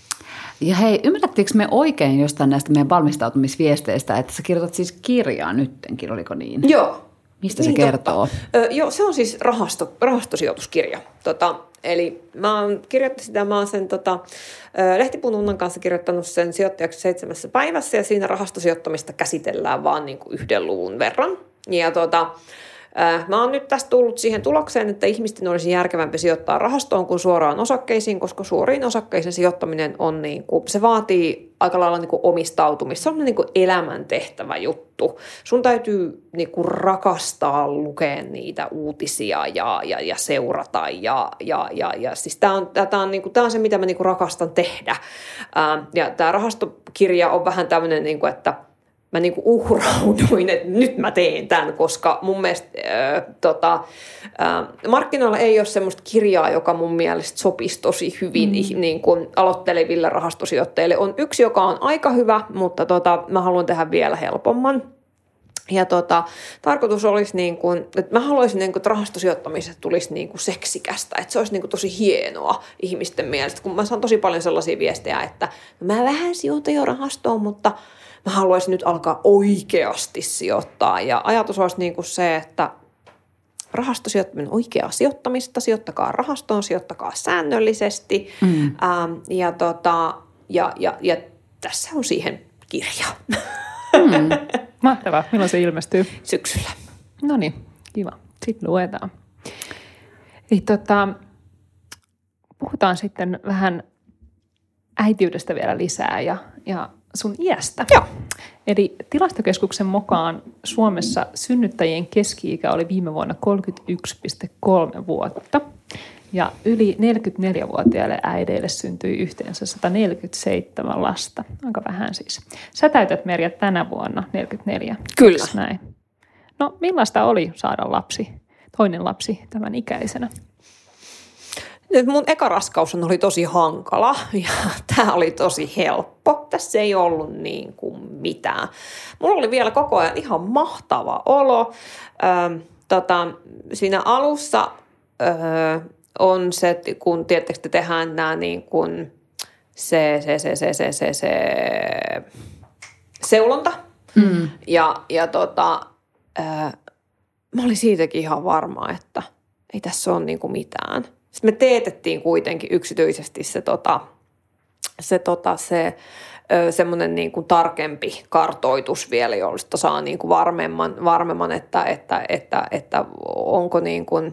Ja hei, ymmärrättekö me oikein jostain näistä meidän valmistautumisviesteistä, että sä kirjoitat siis kirjaa nyttenkin, oliko niin? Joo. Mistä niin, se kertoo? Ö, joo, se on siis rahasto, rahastosijoituskirja. Tota, eli mä oon kirjoittanut sitä, mä oon sen tota, Lehtipuun Unnan kanssa kirjoittanut sen sijoittajaksi seitsemässä päivässä ja siinä rahastosijoittamista käsitellään vaan niin kuin yhden luvun verran. Ja tota, äh, mä oon nyt tästä tullut siihen tulokseen, että ihmisten olisi järkevämpi sijoittaa rahastoon kuin suoraan osakkeisiin, koska suoriin osakkeisiin sijoittaminen on niin kuin, se vaatii aika lailla niin kuin omistautumista. Se on niin kuin elämäntehtävä juttu. Sun täytyy niin kuin rakastaa lukea niitä uutisia ja, ja, ja seurata. Ja, ja, ja, ja siis tää on, tää on, niin kuin, tää on se, mitä mä niin kuin rakastan tehdä. Äh, ja tää rahastokirja on vähän tämmöinen, niin kuin, että mä niinku uhrauduin, että nyt mä teen tämän, koska mun mielestä äh, tota, äh, markkinoilla ei ole semmoista kirjaa, joka mun mielestä sopisi tosi hyvin mm. niin kuin aloitteleville rahastosijoittajille. On yksi, joka on aika hyvä, mutta tota, mä haluan tehdä vielä helpomman. Ja tota, tarkoitus olisi, niin kuin, että mä haluaisin, niin kuin, että rahastosijoittamisesta tulisi niin kuin seksikästä, että se olisi niin kuin tosi hienoa ihmisten mielestä, kun mä saan tosi paljon sellaisia viestejä, että no mä vähän sijoitan jo rahastoon, mutta mä haluaisin nyt alkaa oikeasti sijoittaa. Ja ajatus olisi niin kuin se, että rahastosijoittaminen on oikeaa sijoittamista, sijoittakaa rahastoon, sijoittakaa säännöllisesti. Mm. Ähm, ja, tota, ja, ja, ja tässä on siihen kirja. Mm. Mahtavaa. Milloin se ilmestyy? Syksyllä. No niin, kiva. Sitten luetaan. Eli tota, puhutaan sitten vähän äitiydestä vielä lisää ja, ja sun iästä. Joo. Eli Tilastokeskuksen mukaan Suomessa synnyttäjien keski-ikä oli viime vuonna kolmekymmentäyksi pilkku kolme vuotta. Ja yli neljäkymmentäneljävuotiaille äideille syntyi yhteensä sata neljäkymmentäseitsemän lasta. Aika vähän siis. Sä täytät, Merja, tänä vuonna neljäkymmentäneljä. Kyllä. Näin. No millaista oli saada lapsi, toinen lapsi tämän ikäisenä? Mun eka raskaus oli tosi hankala ja tämä oli tosi helppo. Tässä ei ollut niin kuin mitään. Mulla oli vielä koko ajan ihan mahtava olo. Ö, tota, siinä alussa ö, on se, kun tietysti te tehdään nämä niin kuin se, se, se, se, se, se, se seulonta. Mm. Ja, ja tota, ö, mä olin siitäkin ihan varma, että ei tässä ole niin kuin mitään. Sitten me teetettiin kuitenkin yksityisesti se, tota, se, tota, se semmoinen niin kuin tarkempi kartoitus vielä, josta saa niin kuin varmemman, varmemman että, että, että, että onko, niin kuin,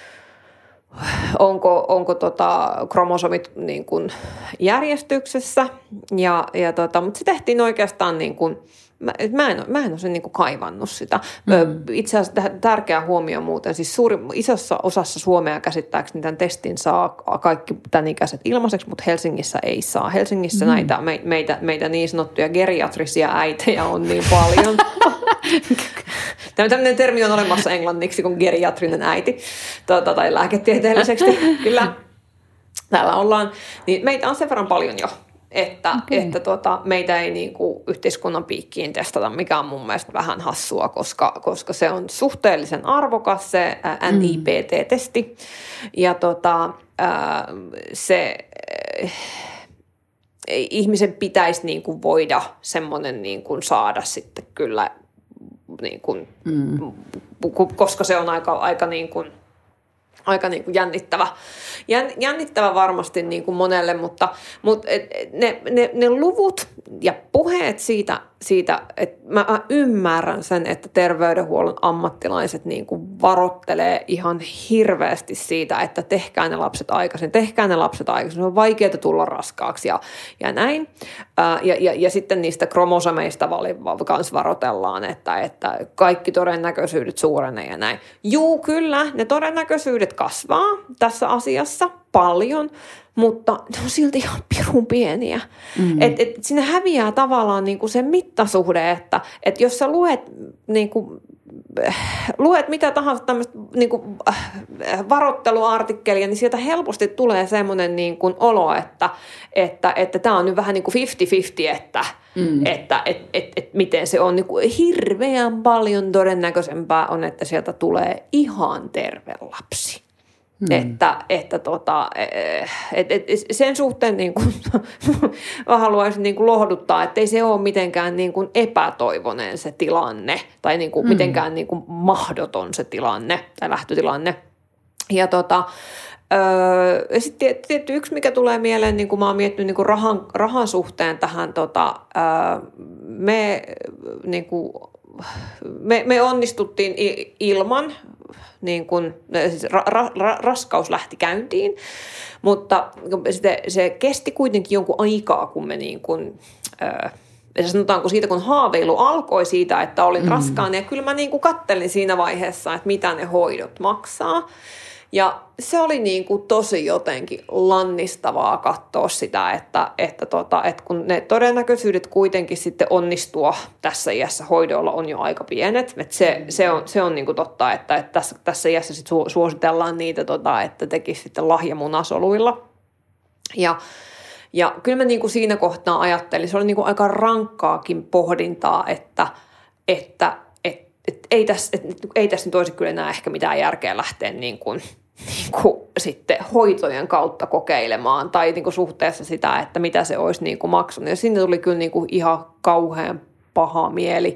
onko, onko tota kromosomit niin kuin järjestyksessä. Ja, ja tota, mutta se tehtiin oikeastaan niin kuin, Mä, mä, en, mä en ole sen niin kuin kaivannut sitä. Mm. Itse asiassa tärkeä huomio muuten, siis suuri, isossa osassa Suomea käsittääkseni tämän testin saa kaikki tämän ikäiset ilmaiseksi, mutta Helsingissä ei saa. Helsingissä mm. näitä me, meitä, meitä niin sanottuja geriatrisia äitejä on niin paljon. Tällainen termi on olemassa englanniksi kuin geriatrinen äiti tuota, tai lääketieteelliseksi. Kyllä, täällä ollaan. Niin meitä on sen verran paljon jo. Että, okay. että tota, meitä ei niinku yhteiskunnan piikkiin testata, mikä on mun mielestä vähän hassua, koska, koska se on suhteellisen arvokas se N I P T-testi. Ja tota, ää, se äh, ihmisen pitäisi niinku voida semmoinen niinku saada sitten kyllä, niinku, mm. koska se on aika, aika niinku aika niin kuin jännittävä. Jännittävä varmasti niin kuin monelle, mutta, mutta ne, ne, ne luvut ja puheet siitä, siitä, että mä ymmärrän sen, että terveydenhuollon ammattilaiset niin kuin varoittelee ihan hirveästi siitä, että tehkää ne lapset aikaisin, tehkää ne lapset aikaisin, on vaikeaa tulla raskaaksi ja, ja näin. Ää, ja, ja, ja sitten niistä kromosomeista myös varoitellaan, että, että kaikki todennäköisyydet suurenee ja näin. Juu, kyllä, ne todennäköisyydet kasvaa tässä asiassa paljon, mutta ne on silti ihan pirun pieniä. Mm. Et, et siinä häviää tavallaan niinku se mittasuhde, että et jos sä luet, niinku, luet mitä tahansa tämmöistä niinku, varoitteluartikkelia, niin sieltä helposti tulee semmoinen niinku olo, että että että tämä on nyt vähän niin kuin viisikymmentä viisikymmentä, että mm. että et, et, et miten se on. Niinku hirveän paljon todennäköisempää on, että sieltä tulee ihan terve lapsi. Hmm. Että, että tota, et, et, sen suhteen niin kuin, mä haluaisin niin kuin lohduttaa, että ei se ole mitenkään niin kuin epätoivoinen se tilanne tai niin kuin hmm. mitenkään niin kuin mahdoton se tilanne tai lähtötilanne. Ja tota, öö, sitten tietty yksi, mikä tulee mieleen, niin kuin mä oon miettinyt niin kuin rahan, rahan suhteen tähän, tota, öö, me, niin kuin, me, me onnistuttiin ilman, niin kun, siis ra, ra, raskaus lähti käyntiin, mutta se, se kesti kuitenkin jonkun aikaa, kun me niin kun, äh, sanotaanko siitä, kun haaveilu alkoi siitä, että olin mm. raskaana, ja kyllä mä niin kun kattelin siinä vaiheessa, että mitä ne hoidot maksaa. Ja se oli niin kuin tosi jotenkin lannistavaa katsoa sitä, että, että, tota, että kun ne todennäköisyydet kuitenkin sitten onnistua tässä iässä hoidolla on jo aika pienet. Että se, se on, se on niin kuin totta, että, että tässä, tässä iässä sit suositellaan niitä, tota, että tekisi sitten lahjamunasoluilla. Ja, ja kyllä mä niin kuin siinä kohtaa ajattelin, se oli niin kuin aika rankkaakin pohdintaa, että, että et, et, ei, tässä, et, ei tässä nyt olisi kyllä enää ehkä mitään järkeä lähteä niin kuin niin kuin sitten hoitojen kautta kokeilemaan tai niin kuin suhteessa sitä, että mitä se olisi niin kuin maksanut. Ja sinne tuli kyllä niin kuin ihan kauhean paha mieli,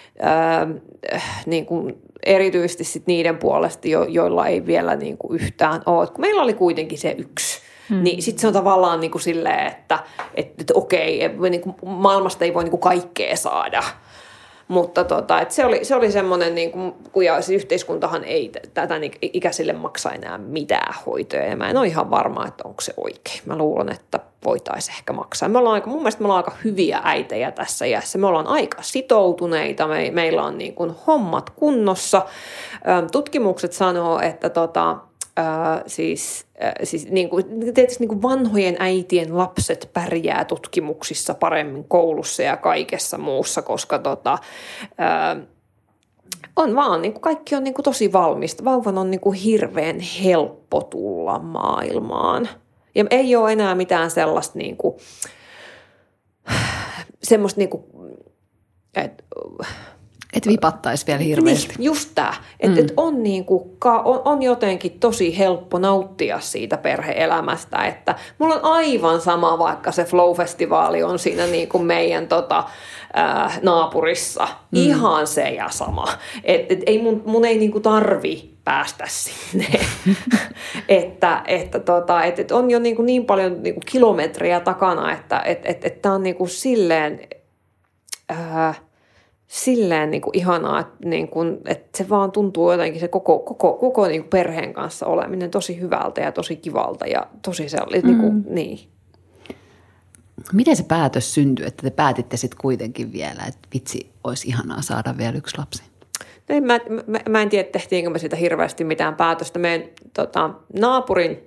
öö, niin kuin erityisesti sit niiden puolesta, jo, joilla ei vielä niin kuin yhtään ole. Kun meillä oli kuitenkin se yksi, hmm. niin sitten se on tavallaan niin kuin silleen, että, että, että okei, niin kuin maailmasta ei voi niin kuin kaikkea saada. Mutta tota, et se oli, se oli semmoinen, niin kuin, kun ja siis yhteiskuntahan ei tätä ikäisille maksa enää mitään hoitoja. Ja mä en ole ihan varma, että onko se oikein. Mä luulen, että voitaisiin ehkä maksaa. Me ollaan aika, mun mielestä me ollaan aika hyviä äitejä tässä iässä. Me ollaan aika sitoutuneita. Me, meillä on niin kuin hommat kunnossa. Tutkimukset sanoo, että tota, Äh, siis, äh, siis niin kuin, tietysti niin kuin vanhojen äitien lapset pärjää tutkimuksissa paremmin koulussa ja kaikessa muussa, koska tota, äh, on vaan, niin kuin kaikki on niin kuin tosi valmista. Vauvan on niin kuin hirveän helppo tulla maailmaan. Ja ei ole enää mitään sellaista, niin kuin, semmoista, niin kuin, että et vipattaisi vielä hirveästi. Niin, just tämä. Että mm. et on, niinku, on, on jotenkin tosi helppo nauttia siitä perhe-elämästä. Että mulla on aivan sama, vaikka se Flow-festivaali on siinä niinku meidän tota, ää, naapurissa. Mm. Ihan se ja sama. Että et ei mun, mun ei niinku tarvi päästä sinne. että että tota, et, et on jo niinku niin paljon niinku kilometriä takana, että et, et, et tämä on niinku silleen... Ää, silleen niin kuin ihanaa, että, niin kuin, että se vaan tuntuu jotenkin se koko, koko, koko niin kuin perheen kanssa oleminen tosi hyvältä ja tosi kivalta ja tosi sellainen. Mm. Niin kuin, niin. Miten se päätös syntyi, että te päätitte sitten kuitenkin vielä, että vitsi, olisi ihanaa saada vielä yksi lapsi? No, mä, mä, mä en tiedä, tehtiinkö me siitä hirveästi mitään päätöstä. Meidän tota, naapurin...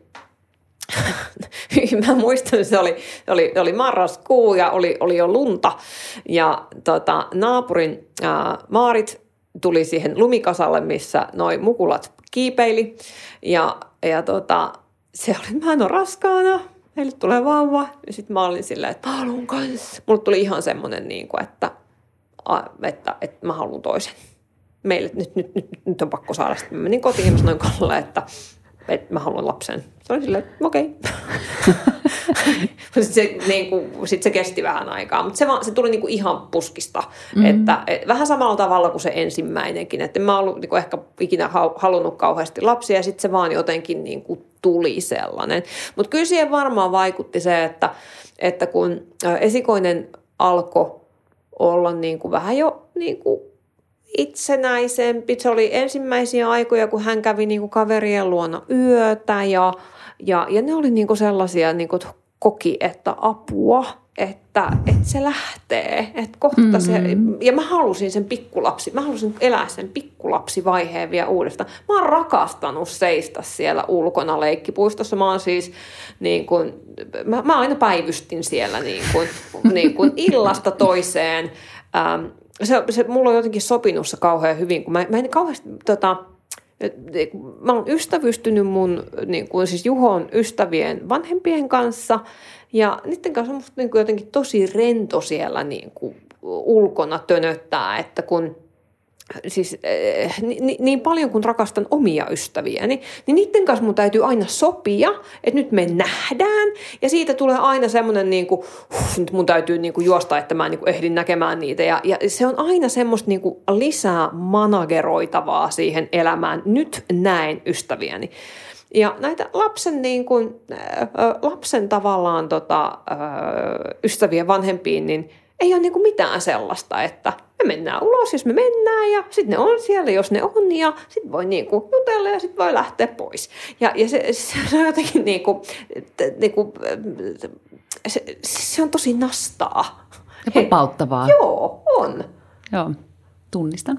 Mä muistan, se oli, oli, oli marraskuu ja oli, oli jo lunta ja tota, naapurin ää, Maarit tuli siihen lumikasalle, missä noi mukulat kiipeili ja, ja tota, se oli, mä en ole raskaana, meille tulee vauva ja sitten mä olin silleen, että mä haluan kanssa. Mulle tuli ihan semmoinen, niin kuin, että, että, että mä haluan toisen. Meille nyt, nyt, nyt, nyt on pakko saada. Sitten mä menin kotiin ja sanoin Kalle, että että mä haluan lapsen. Se oli silleen, että okei. Okay. se, niin kuin, sit se kesti vähän aikaa, mutta se, se tuli niin kuin ihan puskista. Mm-hmm. Että, et, vähän samalla tavalla kuin se ensimmäinenkin. Että en mä ollut niin kuin ehkä ikinä halunnut kauheasti lapsia ja sitten se vaan jotenkin niin kuin tuli sellainen. Mutta kyllä siihen varmaan vaikutti se, että, että kun esikoinen alkoi olla niin kuin vähän jo niin kuin itsenäisempi. Se oli ensimmäisiä aikoja, kun hän kävi niin kuin kaverien luona yötä ja, ja, ja ne oli niin kuin sellaisia, niin kuin koki, että apua, että, että se lähtee. Että kohta mm-hmm. se, ja mä halusin sen pikkulapsi, mä halusin elää sen pikkulapsivaiheen vielä uudestaan. Mä oon rakastanut seistä siellä ulkona leikkipuistossa. Mä oon siis niin kuin, mä, mä aina päivystin siellä niin kuin, niin kuin illasta toiseen. Ähm, Se, se, mulla on jotenkin sopinut se kauhean hyvin, kun mä, mä en kauheasti, tota, mä oon ystävystynyt mun, niin kuin, siis Juhon ystävien vanhempien kanssa, ja niiden kanssa on musta niin kuin jotenkin tosi rento siellä niin kuin ulkona tönöttää, että kun siis niin, niin paljon kun rakastan omia ystäviäni, niin niiden kanssa mun täytyy aina sopia, että nyt me nähdään. Ja siitä tulee aina semmoinen, niin kuin, huh, nyt mun täytyy niin kuin juosta, että mä niin kuin ehdin näkemään niitä. Ja, ja se on aina semmoista niin kuin lisää manageroitavaa siihen elämään. Nyt näen ystäviäni. Ja näitä lapsen, niin kuin, äh, lapsen tavallaan tota, äh, ystävien vanhempiin, niin ei ole niinku mitään sellaista, että me mennään ulos, jos me mennään ja sitten ne on siellä, jos ne on ja sitten voi niinku jutella ja sitten voi lähteä pois. Ja, ja se, se on jotenkin niinku, niinku se, se on tosi nastaa. Ja vapauttavaa. He, joo, on. Joo, tunnistan.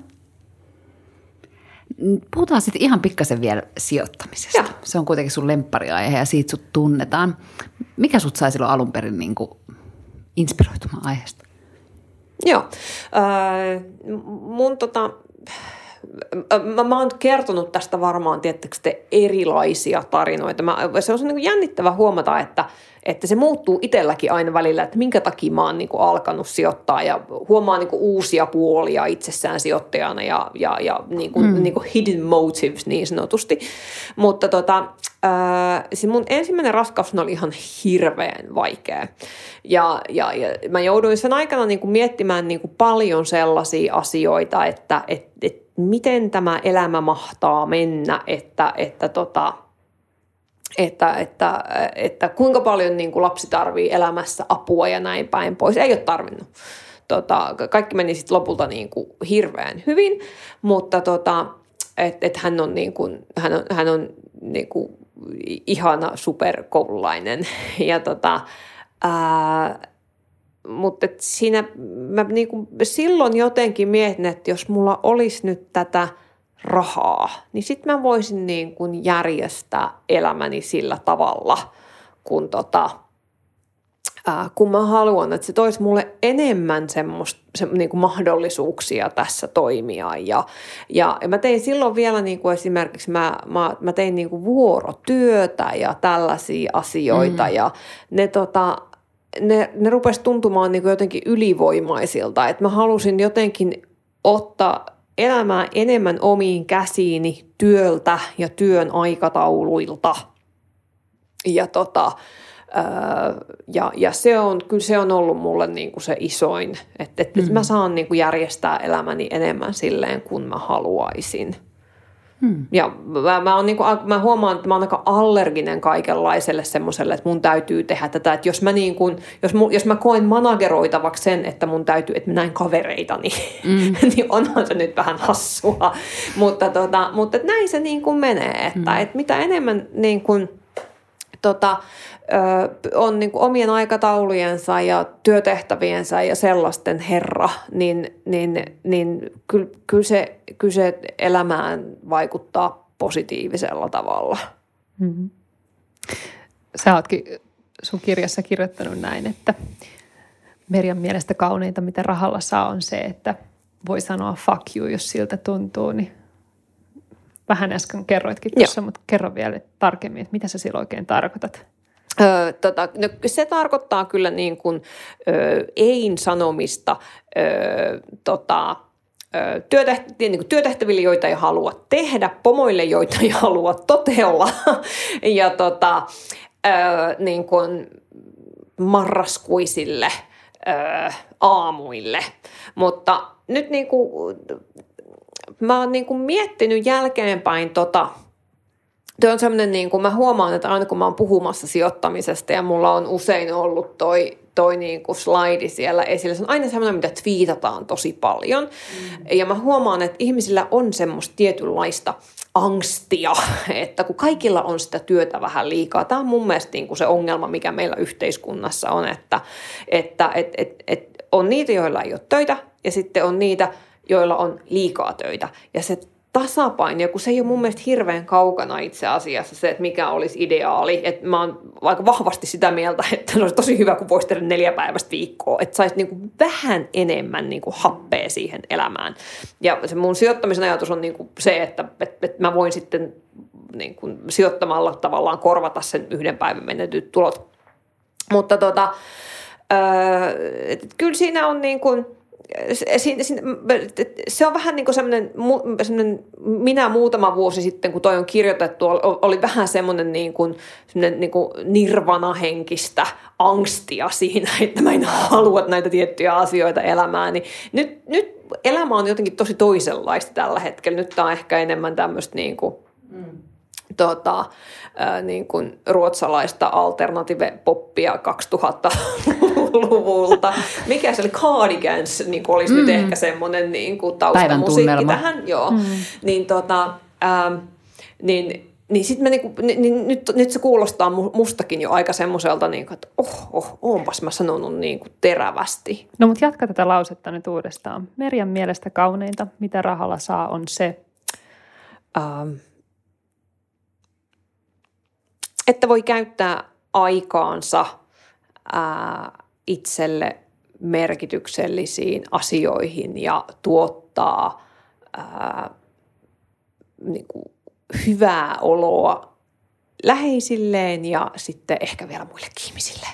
Puhutaan sitten ihan pikkasen vielä sijoittamisesta. Ja. Se on kuitenkin sun lemppariaihe ja siitä sut tunnetaan. Mikä sut sai silloin alun perin niinku inspiroitumaan aiheesta? Joo. Äh, mun tota, mä, mä oon kertonut tästä varmaan, tiettäkö te, erilaisia tarinoita. Mä, se on niin kuin jännittävä huomata, että, että se muuttuu itselläkin aina välillä, että minkä takia mä oon niin kuin alkanut sijoittaa ja huomaa niin kuin uusia puolia itsessään sijoittajana ja, ja, ja niin kuin, mm. niin kuin hidden motives niin sanotusti. Mutta tota, äh, se mun ensimmäinen raskaus oli ihan hirveän vaikea. Ja, ja, ja mä jouduin sen aikana niin kuin miettimään niin kuin paljon sellaisia asioita, että et, et, miten tämä elämä mahtaa mennä, että, että, tota, että, että, että kuinka paljon niin kuin lapsi tarvii elämässä apua ja näin päin pois. Ei ole tarvinnut. Tota, kaikki meni sitten lopulta niin kuin hirveän hyvin, mutta tota, että et hän on, niin kuin, hän on, hän on niin kuin ihana superkoululainen ja tota, ää, mutta siinä mä niinku silloin jotenkin mietin, että jos mulla olisi nyt tätä rahaa, niin sitten mä voisin niinku järjestää elämäni sillä tavalla, kun, tota, ää, kun mä haluan, että se toisi mulle enemmän semmoista se, niinku mahdollisuuksia tässä toimia. Ja, ja, ja mä tein silloin vielä niinku esimerkiksi, mä, mä, mä tein niinku vuorotyötä ja tällaisia asioita mm. ja ne tota... Ne, ne rupesi tuntumaan niin kuin jotenkin ylivoimaisilta, että mä halusin jotenkin ottaa elämää enemmän omiin käsiini työltä ja työn aikatauluilta. Ja, tota, ää, ja, ja se on, kyllä se on ollut mulle niin kuin se isoin, että, että mm-hmm. mä saan niin kuin järjestää elämäni enemmän silleen, kun mä haluaisin. Hmm. Ja mä, mä, on niin kuin, mä huomaan, että mä oon aika allerginen kaikenlaiselle semmoiselle, että mun täytyy tehdä tätä. Että jos mä, niin kuin, jos, mu, jos mä koen manageroitavaksi sen, että mun täytyy, että mä näin kavereitani, mm. niin onhan se nyt vähän hassua. Mutta, tota, mutta näin se niin kuin menee, että, hmm. että mitä enemmän niin kuin, tota, ö, on niin kuin omien aikataulujensa ja työtehtäviensä ja sellaisten herra, niin, niin, niin kyllä, kyllä, se, kyllä se elämään vaikuttaa positiivisella tavalla. Mm-hmm. Sä ootkin sun kirjassa kirjoittanut näin, että Merjan mielestä kauneinta, mitä rahalla saa, on se, että voi sanoa fuck you, jos siltä tuntuu, niin vähän äsken kerroitkin tuossa, mutta kerro vielä tarkemmin, että mitä sä silloin oikein tarkoitat? Öö, tota, no, se tarkoittaa kyllä niin kuin öö, ein-sanomista öö, tota, öö, työteht- niin kuin työtehtäville, joita ei halua tehdä, pomoille, joita ei halua totella ja tota, öö, niin kuin, marraskuisille ö, aamuille. Mutta nyt niin kuin, mä oon niin kuin miettinyt jälkeenpäin tota, Tuo on sellainen, niin kuin mä huomaan, että aina kun mä oon puhumassa sijoittamisesta ja mulla on usein ollut toi, toi niin kuin slaidi siellä esillä, se on aina sellainen, mitä twiitataan tosi paljon. Mm. Ja mä huomaan, että ihmisillä on semmoista tietynlaista angstia, että kun kaikilla on sitä työtä vähän liikaa. Tämä on mun mielestä niin kuin se ongelma, mikä meillä yhteiskunnassa on, että, että et, et, et on niitä, joilla ei ole töitä ja sitten on niitä, joilla on liikaa töitä. Ja se tasapaino, kun se ei ole mun mielestä hirveän kaukana itse asiassa se, että mikä olisi ideaali. Että mä oon aika vahvasti sitä mieltä, että olisi tosi hyvä, kun voisi tehdä neljä päivästä viikkoa. Että saisi niinku vähän enemmän niinku happea siihen elämään. Ja se mun sijoittamisen ajatus on niinku se, että et, et mä voin sitten niinku sijoittamalla tavallaan korvata sen yhden päivän menetyt tulot. Mutta tota, öö, kyllä siinä on niin kuin se on vähän niin kuin semmoinen, semmoinen, minä muutama vuosi sitten, kun toi on kirjoitettu, oli vähän semmoinen niin kuin, semmoinen niin kuin nirvana-henkistä angstia siinä, että mä en halua näitä tiettyjä asioita elämään. Niin nyt, nyt elämä on jotenkin tosi toisenlaista tällä hetkellä. Nyt tämä on ehkä enemmän tämmöistä niin kuin, mm. tota, ää, niin kuin ruotsalaista alternative-poppia kaksituhattaluvulta. Mikä se oli? Cardigans niin kuin olisi mm. nyt ehkä semmoinen niin kuin taustamusiikki tähän. Joo. Mm. Niin, tota, ää, niin, niin sitten mä niinku, niin, nyt, nyt se kuulostaa mustakin jo aika semmoiselta, niin että oh, oh, oonpas mä sanonut niin kuin terävästi. No mutta jatka tätä lausetta nyt uudestaan. Merjan mielestä kauneinta, mitä rahalla saa, on se... Ähm, että voi käyttää aikaansa ää, itselle merkityksellisiin asioihin ja tuottaa ää, niin kuin hyvää oloa läheisilleen ja sitten ehkä vielä muillekin ihmisille.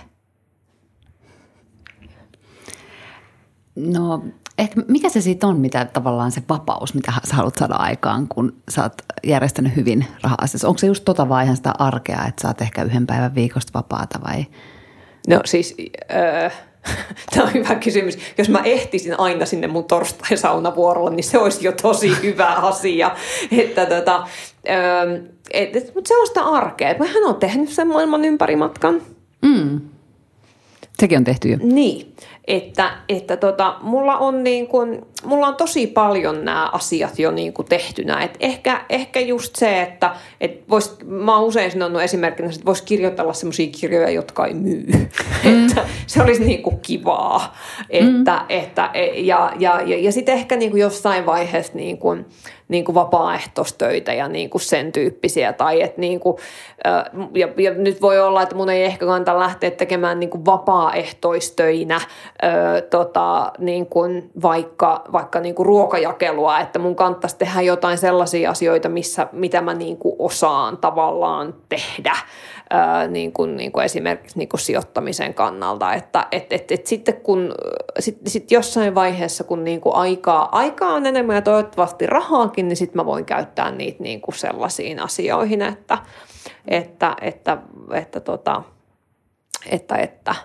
No ehkä mikä se siitä on, mitä tavallaan se vapaus, mitä sä haluat saada aikaan, kun sä oot järjestänyt hyvin raha-asiassa? Onko se just tota vai ihan sitä arkea, että saat ehkä yhden päivän viikosta vapaata vai? No siis, äh, tämä on hyvä kysymys. Jos mä ehtisin aina sinne mun torstai-saunavuorolle, niin se olisi jo tosi hyvä asia. Että tota, äh, et, et, mutta se on sitä arkea. Mähän on tehnyt sen maailman ympärimatkan. Mm. Sekin on tehty jo. Niin, että, että tota, mulla, on niin kun, mulla on tosi paljon nämä asiat jo niin kun tehtynä. Et ehkä, ehkä just se, että et vois, mä oon usein sanonut esimerkkinä, että voisi kirjoitella sellaisia kirjoja, jotka ei myy. Mm. Että se olisi niin kun kivaa. Että, mm. että, ja ja, ja, ja sitten ehkä niin kun jossain vaiheessa niin kun, niin kuin vapaaehtoistöitä ja niin kuin sen tyyppisiä. Tai et niin kuin, ja, ja nyt voi olla, että mun ei ehkä kannata lähteä tekemään niin kuin vapaaehtoistöinä ö, tota, niin kuin vaikka, vaikka niin kuin ruokajakelua, että mun kannattaisi tehdä jotain sellaisia asioita, missä, mitä mä niin kuin osaan tavallaan tehdä. Ää, niin kuin, niin kuin esimerkiksi niin kuin sijoittamisen kannalta, että et, et, et sitten kun sit, sit jossain vaiheessa, kun niin kuin aikaa, aikaa on enemmän ja toivottavasti rahaakin, niin sitten mä voin käyttää niitä niin kuin sellaisiin asioihin, että, että, että, että, tota, että, että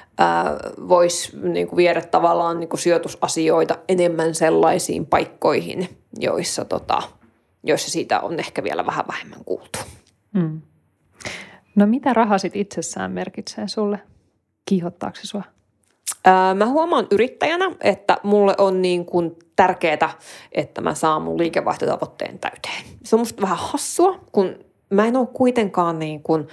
voisi niin kuin viedä tavallaan niin kuin sijoitusasioita enemmän sellaisiin paikkoihin, joissa, tota, joissa siitä on ehkä vielä vähän vähemmän kuultu. Mm. No mitä raha sit itsessään merkitsee sulle? Kiihottaako se sua? Öö, mä huomaan yrittäjänä, että mulle on niin kuin tärkeää, että mä saan mun liikevaihtotavoitteen täyteen. Se on musta vähän hassua, kun mä en ole kuitenkaan niin kuin,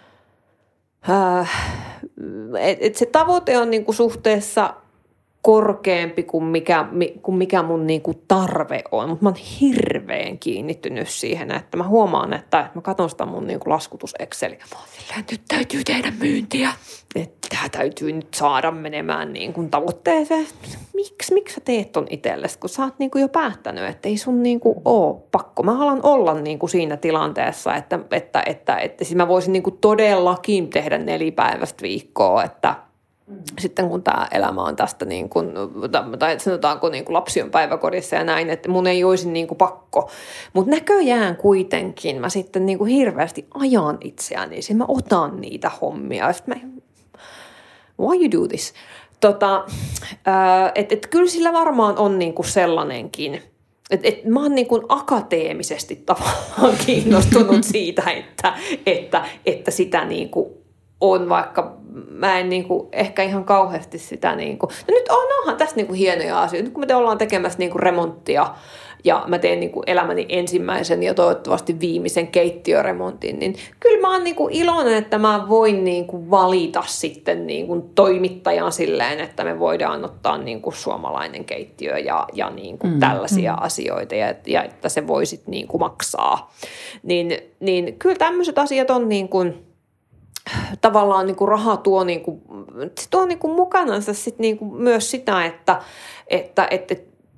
öö, että et se tavoite on niin kuin suhteessa korkeampi kuin mikä, kuin mikä mun niinku tarve on, mutta mä oon hirveän kiinnittynyt siihen, että mä huomaan, että mä katson sitä mun niinku laskutus-Exceliä ja mä oon silleen, nyt täytyy tehdä myyntiä, että tää täytyy nyt saada menemään niinku tavoitteeseen. Miksi, miksi sä teet ton itsellesi, kun sä oot niinku jo päättänyt, että ei sun niinku oo pakko. Mä haluan olla niinku siinä tilanteessa, että, että, että, että siis mä voisin niinku todellakin tehdä nelipäiväistä viikkoa, että sitten kun tämä elämä on tästä, niin kuin, tai sanotaanko niin kuin lapsi on päiväkodissa ja näin, että mun ei olisi niin kuin pakko. Mutta näköjään kuitenkin mä sitten niin kuin hirveästi ajan itseäni, siis mä otan niitä hommia. Mä, why you do this? Tota, että et kyllä sillä varmaan on niinku sellainenkin. Et, et mä oon niin kuin akateemisesti tavallaan kiinnostunut siitä, että, että, että sitä niin kuin on, vaikka mä en niin kuin ehkä ihan kauheasti sitä niin kuin, no nyt on, onhan tässä niin kuin hienoja asioita. Nyt kun me ollaan tekemässä niin kuin remonttia ja mä teen niin kuin elämäni ensimmäisen ja toivottavasti viimeisen keittiöremontin, niin kyllä mä oon niin kuin iloinen, että mä voin niin kuin valita sitten niin kuin toimittajan silleen, että me voidaan ottaa niin kuin suomalainen keittiö ja, ja niin kuin mm, tällaisia mm. asioita ja, ja että se voi sitten niin kuin maksaa. Niin, niin kyllä tämmöiset asiat on niin kuin tavallaan niin kuin raha tuo, niin kuin, se tuo niin kuin mukanansa sit niin kuin myös sitä, että, että, että,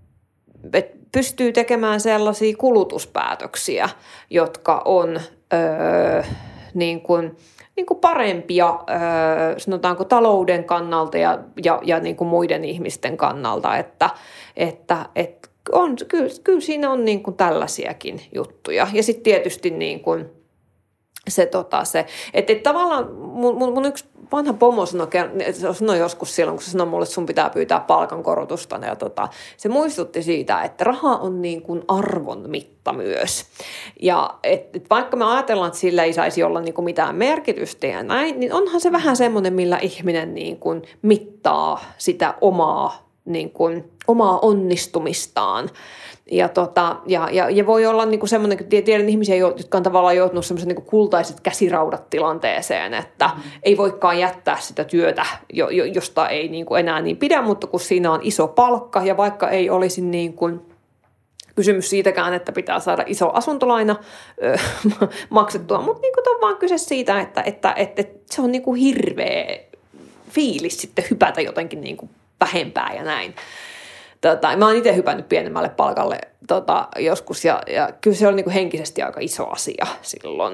että pystyy tekemään sellaisia kulutuspäätöksiä, jotka on öö, niin kuin, niin kuin parempia, öö, sanotaanko talouden kannalta ja, ja, ja niin kuin muiden ihmisten kannalta, että, että, että on, kyllä, kyllä siinä on niin kuin tällaisiakin juttuja. Ja sitten tietysti niin kuin se, tota, se että et tavallaan mun, mun, mun yksi vanha pomo sanoi, sanoi joskus silloin, kun se sanoi mulle, että sun pitää pyytää palkankorotusta. Ja tota, se muistutti siitä, että raha on niin kuin arvon mitta myös. Ja et, et vaikka me ajatellaan, että sillä ei saisi olla niin kuin mitään merkitystä ja näin, niin onhan se vähän semmoinen, millä ihminen niin kuin mittaa sitä omaa, niin kuin, omaa onnistumistaan. Ja, tota, ja, ja, ja voi olla niinku semmoinen, että tiedän ihmisiä, jotka on tavallaan joutunut semmoisen niinku kultaiset käsiraudat tilanteeseen, että mm. ei voikaan jättää sitä työtä, jo, jo, josta ei niinku enää niin pidä, mutta kun siinä on iso palkka ja vaikka ei olisi niin kuin kysymys siitäkään, että pitää saada iso asuntolaina ö, maksettua, mutta niinku on vaan kyse siitä, että, että, että, että se on niinku hirveä fiilis sitten hypätä jotenkin niinku vähempää ja näin. Tota, mä oon itse hypännyt pienemmälle palkalle tota, joskus ja, ja kyllä se on niin kuin henkisesti aika iso asia silloin.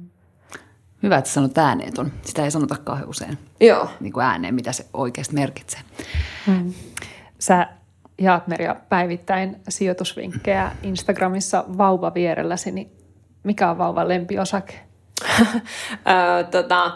Hyvä, että sanot ääneen ton. Sitä ei sanota kauhean usein. Joo. Niin kuin ääneen, mitä se oikeasti merkitsee. Hmm. Sä jaat, Merja, päivittäin sijoitusvinkkejä Instagramissa vauva vierelläsi, niin mikä on vauvan lempiosake? tota...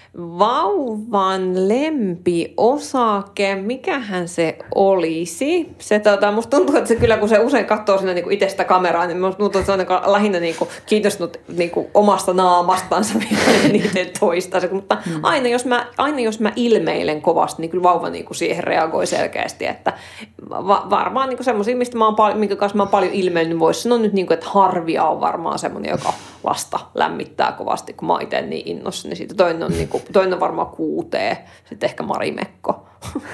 Vauvan lempiosake, mikähän se olisi? Se, tota, musta tuntuu, että se kyllä, kun se usein katsoo siinä niinku itse sitä kameraa, niin musta tuntuu, että se on lähinnä niinku kiinnostunut niinku omasta naamastansa niiden toista. Mutta hmm. aina, jos mä, aina jos mä ilmeilen kovasti, niin kyllä vauva niinku siihen reagoi selkeästi. Että va- varmaan niinku semmoisia, mistä mä oon pal- minkä kanssa mä oon paljon ilmeillyt, niin voisi sanoa nyt, niinku, että Harvia on varmaan semmoinen, joka lasta lämmittää kovasti, kun mä oon itse niin innossa, niin siitä toinen on niinku toinen on varmaan Kuutee, sitten ehkä Marimekko.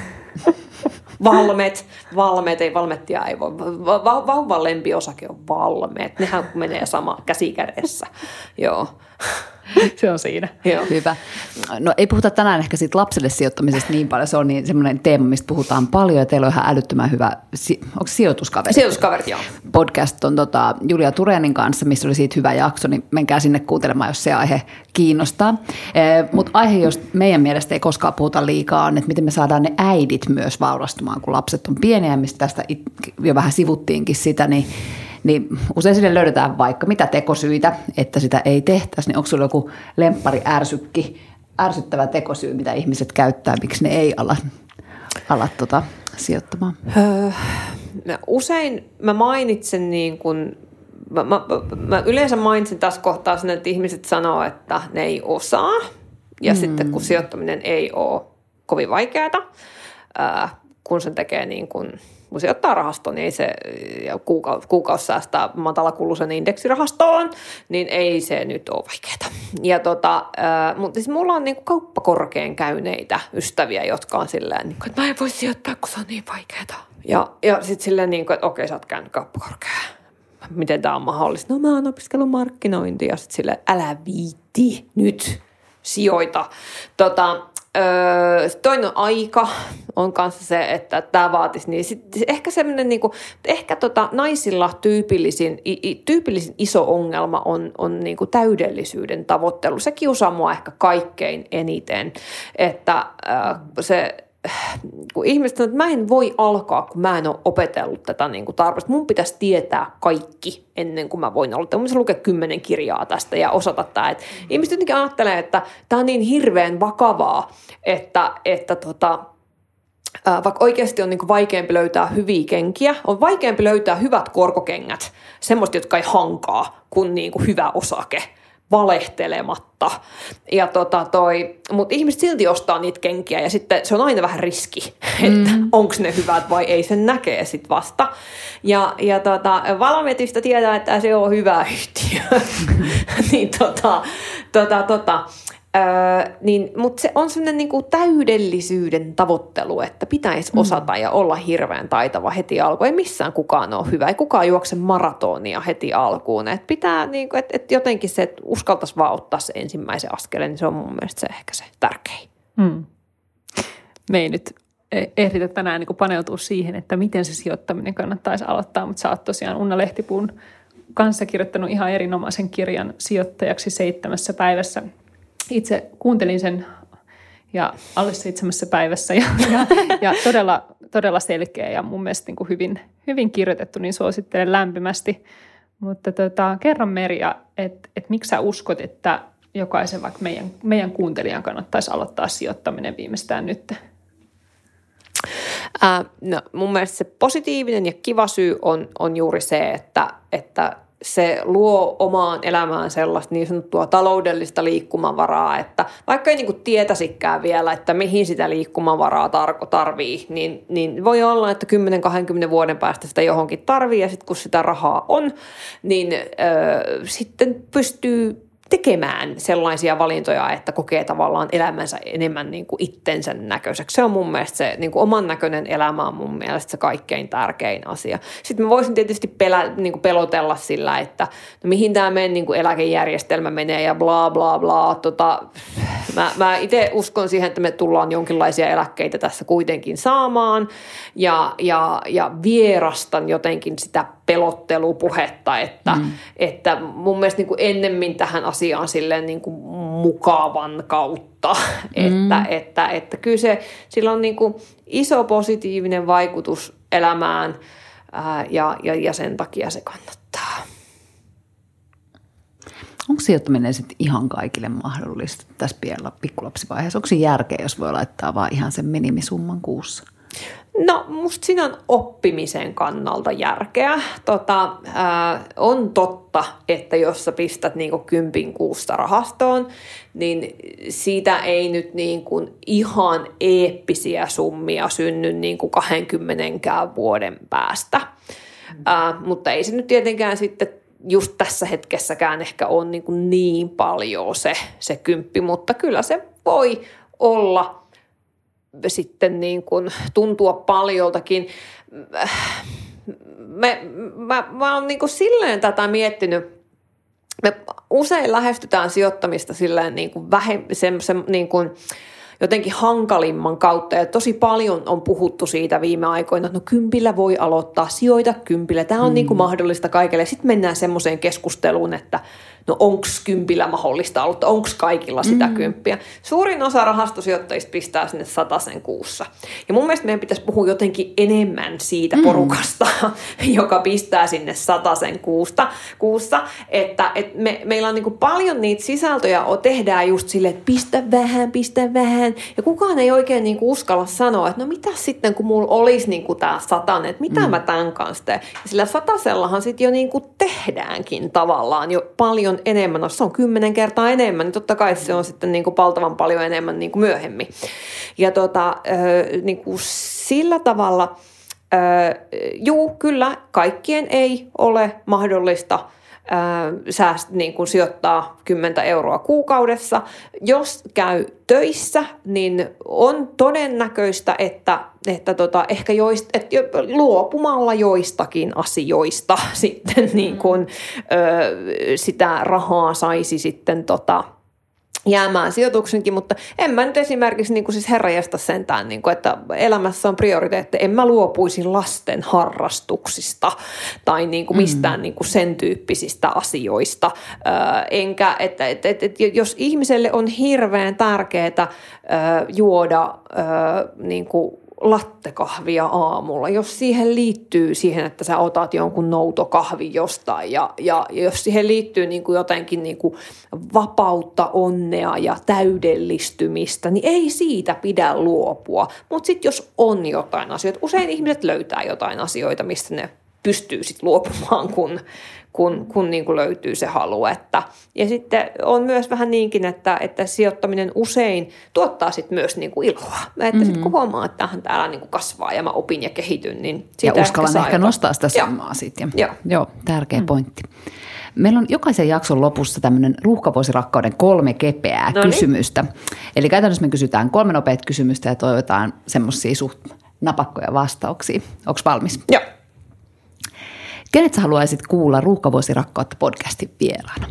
Valmet, valmet, ei valmettia ei voi. Va- va- vauvan lempiosake on valmet. Nehän menee sama käsi kädessä. Joo. Se on siinä. Joo. Hyvä. No ei puhuta tänään ehkä siitä lapselle sijoittamisesta niin paljon. Se on niin semmoinen teema, mistä puhutaan paljon ja teillä on ihan älyttömän hyvä, onko sijoituskaverit? Sijoituskaverit, joo. Podcast on tota Julia Turenin kanssa, missä oli siitä hyvä jakso, niin menkää sinne kuuntelemaan, jos se aihe kiinnostaa. Eh, Mutta aihe, jos meidän mielestä ei koskaan puhuta liikaa, on, että miten me saadaan ne äidit myös vaurastumaan, kun lapset on pieniä, mistä tästä jo vähän sivuttiinkin sitä, niin Niin usein sille löydetään vaikka mitä tekosyitä, että sitä ei tehtäisi. Niin onko sulla joku lemppari ärsykki, ärsyttävä tekosyy, mitä ihmiset käyttää, miksi ne ei ala, ala tota, sijoittamaan? Öö, usein mä mainitsen niin kuin, mä, mä, mä yleensä mainitsen tässä kohtaa sen, että ihmiset sanoo, että ne ei osaa. Ja mm. sitten kun sijoittaminen ei ole kovin vaikeaa, öö, kun sen tekee niin kuin kun sijoittaa rahastoon, niin ei se, ja kuukausi, kuukausi säästää matalakuluisen indeksirahastoon, niin ei se nyt ole vaikeaa. Ja tota, äh, mutta siis mulla on niinku kauppakorkean käyneitä ystäviä, jotka on silleen, niinku, että mä en voi sijoittaa, kun se on niin vaikeaa. Ja, ja sitten silleen, niinku, että okei, sä oot käynyt kauppakorkeaa. Miten tää on mahdollista? No mä oon opiskellut markkinointia. Ja sitten silleen, älä viitti nyt, sijoita. Tota, Öö, toinen on aika, on kanssa se, että tämä vaatisi, niin sit, ehkä semmoinen, niin kuin, ehkä tota, naisilla tyypillisin, i, tyypillisin iso ongelma on, on niin kuin täydellisyyden tavoittelu. Se kiusaa mua ehkä kaikkein eniten, että öö, se kun ihmiset sanoo, että mä en voi alkaa, kun mä en ole opetellut tätä niin kuin tarpeeksi. Mun pitäisi tietää kaikki ennen kuin mä voin aloittaa. Mun pitäisi lukea kymmenen kirjaa tästä ja osata tämä. Et mm. ihmiset jotenkin ajattelee, että tämä on niin hirveän vakavaa, että, että tota, ää, vaikka oikeasti on niin kuin vaikeampi löytää hyviä kenkiä, on vaikeampi löytää hyvät korkokengät, semmoista, jotka ei hankaa, kuin, niin kuin hyvä osake. Valehtelematta. Ja tota toi, mutta ihmiset silti ostaa niitä kenkiä ja sitten se on aina vähän riski, että mm. onko ne hyvät vai ei, sen näkee sitten vasta. Ja, ja tota, Valametista tietää, että se on hyvä yhtiö. niin tota, tota, tota, Öö, niin, mutta se on sellainen niin kuin täydellisyyden tavoittelu, että pitäisi osata mm. ja olla hirveän taitava heti alkuun. Ei missään kukaan ole hyvä, ei kukaan juokse maratonia heti alkuun. Et pitää, niin kuin, et, et jotenkin se, että uskaltaisi vaan ottaa se ensimmäisen askeleen, niin se on mun mielestä se ehkä se tärkein. Mm. Me ei nyt ehditä tänään niin kuin paneutua siihen, että miten se sijoittaminen kannattaisi aloittaa, mutta sä oot tosiaan Unna Lehtipuun kanssa kirjoittanut ihan erinomaisen kirjan Sijoittajaksi seitsemässä päivässä. Itse kuuntelin sen ja alle seitsemässä päivässä ja, ja, ja todella, todella selkeä ja mun mielestä niin kuin hyvin, hyvin kirjoitettu, niin suosittelen lämpimästi. Mutta tota, kerro Merja, että et miksi sä uskot, että jokaisen vaikka meidän, meidän kuuntelijan kannattaisi aloittaa sijoittaminen viimeistään nyt? Äh, no, mun mielestä se positiivinen ja kiva syy on, on juuri se, että, että se luo omaan elämään sellaista niin sanottua taloudellista liikkumavaraa, että vaikka ei niin kuin tietäisikään vielä, että mihin sitä liikkumavaraa tarvii, niin, niin voi olla, että kymmenen kaksikymmentä vuoden päästä sitä johonkin tarvii ja sitten kun sitä rahaa on, niin ö, sitten pystyy tekemään sellaisia valintoja, että kokee tavallaan elämänsä enemmän niin kuin itsensä näköiseksi. Se on mun mielestä se niin kuin oman näköinen elämä on mun mielestä se kaikkein tärkein asia. Sitten mä voisin tietysti pelä, niin kuin pelotella sillä, että no mihin tämä meidän niin kuin eläkejärjestelmä menee ja bla bla bla. Tota, mä, mä itse uskon siihen, että me tullaan jonkinlaisia eläkkeitä tässä kuitenkin saamaan ja, ja, ja vierastan jotenkin sitä pelottelupuhetta, että, mm. että mun mielestä niin kuin ennemmin tähän asiaan silleen niin kuin mukavan kautta, mm. että, että, että kyllä se, sillä on niin kuin iso positiivinen vaikutus elämään ää, ja, ja, ja sen takia se kannattaa. Onko sijoittaminen sitten ihan kaikille mahdollista tässä pienellä pikkulapsivaiheessa? Onko se järkeä, jos voi laittaa vaan ihan sen minimisumman kuussa? No musta siinä on oppimisen kannalta järkeä. Tota, ää, on totta, että jos sä pistät niinku kympin kuusta rahastoon, niin siitä ei nyt niinku ihan eeppisiä summia synny niinku kaksikymmentäkään vuoden päästä. Ää, mutta ei se nyt tietenkään sitten just tässä hetkessäkään ehkä ole niin, kuin niin paljon se, se kymppi, mutta kyllä se voi olla sitten niin kuin tuntua paljoltakin. Me, mä, mä oon niin kuin silleen tätä miettinyt. Me usein lähestytään sijoittamista silleen niin kuin vähem, se, se, niin kuin jotenkin hankalimman kautta. Ja tosi paljon on puhuttu siitä viime aikoina, että no kympillä voi aloittaa, sijoita kympillä. Tämä on mm. niin kuin mahdollista kaikille. Sitten mennään semmoiseen keskusteluun, että no onko kympillä mahdollista aloittaa, onko kaikilla sitä mm. kymppiä. Suurin osa rahastosijoittajista pistää sinne satasen kuussa. Ja mun mielestä meidän pitäisi puhua jotenkin enemmän siitä mm. porukasta, joka pistää sinne satasen kuusta, kuussa. Että et me, meillä on niin kuin paljon niitä sisältöjä, tehdään just silleen, että pistä vähän, pistä vähän. Ja kukaan ei oikein niin kuin uskalla sanoa, että no mitä sitten, kun mulla olisi niin kuin tämä satanen, että mitä mm. mä tämän kanssa teen. Ja sillä satasellahan sitten jo niin kuin tehdäänkin tavallaan jo paljon enemmän, no se on kymmenen kertaa enemmän, niin totta kai se on sitten niin kuin valtavan paljon enemmän niin kuin myöhemmin. Ja tota, äh, niin kuin sillä tavalla, äh, juu, kyllä, kaikkien ei ole mahdollista sääst, niin kuin sijoittaa kymmentä euroa kuukaudessa. Jos käy töissä, niin on todennäköistä, että, että tota, ehkä joist, että luopumalla joistakin asioista sitten niin kuin, ö, sitä rahaa saisi sitten tota, jäämään sijoituksenkin, mutta en mä nyt esimerkiksi niin kuin siis herranjestas sentään, niin kuin, että elämässä on prioriteetti. En mä luopuisi lasten harrastuksista tai niin kuin mistään mm. niin kuin sen tyyppisistä asioista. Öö, enkä, että, että, että, että jos ihmiselle on hirveän tärkeää öö, juoda öö, niin kuin lattekahvia aamulla, jos siihen liittyy siihen, että sä otat jonkun noutokahvin jostain ja, ja jos siihen liittyy niin kuin jotenkin niin kuin vapautta, onnea ja täydellistymistä, niin ei siitä pidä luopua. Mutta sitten jos on jotain asioita, usein ihmiset löytää jotain asioita, mistä ne pystyy sitten luopumaan, kun, kun, kun niin kuin löytyy se halu. Että, ja sitten on myös vähän niinkin, että, että sijoittaminen usein tuottaa sitten myös niin kuin iloa. Että mm-hmm. sitten kun huomaa, että tähän täällä niin kuin kasvaa ja mä opin ja kehityn, niin siitä ja uskallan ehkä, ehkä nostaa sitä Joo. summaa sitten. Joo. Joo, tärkeä mm. pointti. Meillä on jokaisen jakson lopussa tämmöinen ruuhkavuosirakkauden kolme kepeää Noniin. kysymystä. Eli käytännössä me kysytään kolme nopeat kysymystä ja toivotaan semmoisia suht napakkoja vastauksia. Onko valmis? Joo. Kenet sä haluaisit kuulla Ruuhkavuosirakkautta podcastin vieraana?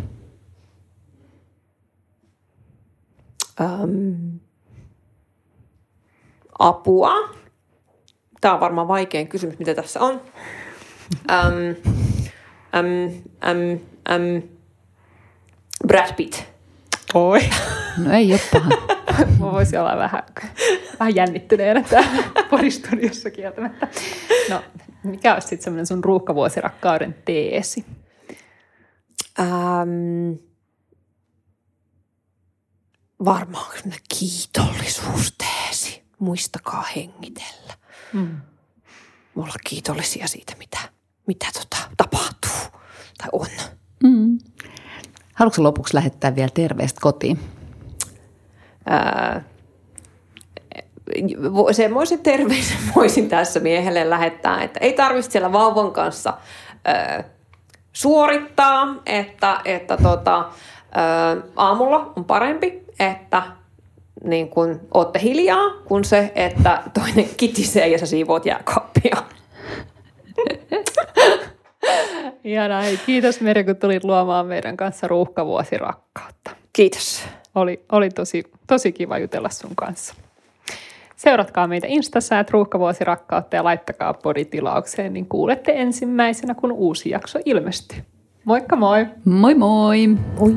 Um, apua. Tämä on varmaan vaikein kysymys, mitä tässä on. Um, um, um, um, Brad Pitt. Oi. No ei ole paha. Mä voisin olla vähän, vähän jännittyneenä täällä podistudiossa kieltämättä. No, mikä olisi sitten semmoinen sun ruuhkavuosirakkauden teesi? Um, varmaan semmoinen kiitollisuusteesi. Muistakaa hengitellä. Mm. Olla kiitollisia siitä, mitä, mitä tota, tapahtuu tai on. Mm. Haluatko lopuksi lähettää vielä terveistä kotiin? Ää, semmoisen terveisen voisin tässä miehelle lähettää, että ei tarvitse siellä vauvan kanssa ää, suorittaa, että, että tota, ää, aamulla on parempi, että niin kun ootte hiljaa, kuin se, että toinen kitisee ja sä siivoot jääkaappia. Ihanaa. Kiitos Merja, kun tulit luomaan meidän kanssa ruuhkavuosirakkautta. Kiitos. Oli, oli tosi, tosi kiva jutella sun kanssa. Seuratkaa meitä Instassa, että ruuhkavuosirakkautta ja laittakaa poditilaukseen, niin kuulette ensimmäisenä, kun uusi jakso ilmestyy. Moikka moi! Moi moi! Moi!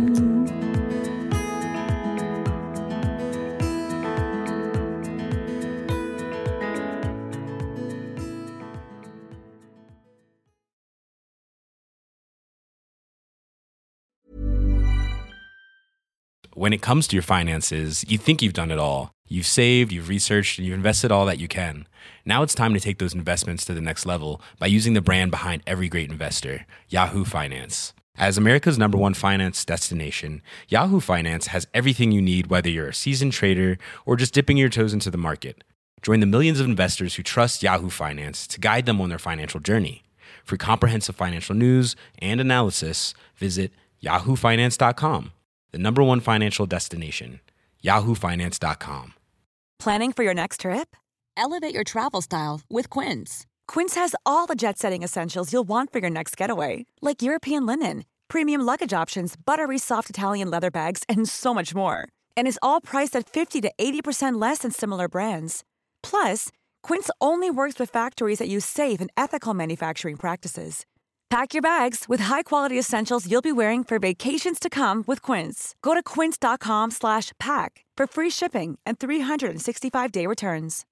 When it comes to your finances, you think you've done it all. You've saved, you've researched, and you've invested all that you can. Now it's time to take those investments to the next level by using the brand behind every great investor, Yahoo Finance. As America's number one finance destination, Yahoo Finance has everything you need, whether you're a seasoned trader or just dipping your toes into the market. Join the millions of investors who trust Yahoo Finance to guide them on their financial journey. For comprehensive financial news and analysis, visit yahoo finance dot com. The number one financial destination, yahoo finance dot com. Planning for your next trip? Elevate your travel style with Quince. Quince has all the jet-setting essentials you'll want for your next getaway, like European linen, premium luggage options, buttery soft Italian leather bags, and so much more. And is all priced at fifty to eighty percent less than similar brands. Plus, Quince only works with factories that use safe and ethical manufacturing practices. Pack your bags with high-quality essentials you'll be wearing for vacations to come with Quince. Go to quince dot com slash pack for free shipping and three sixty-five day returns.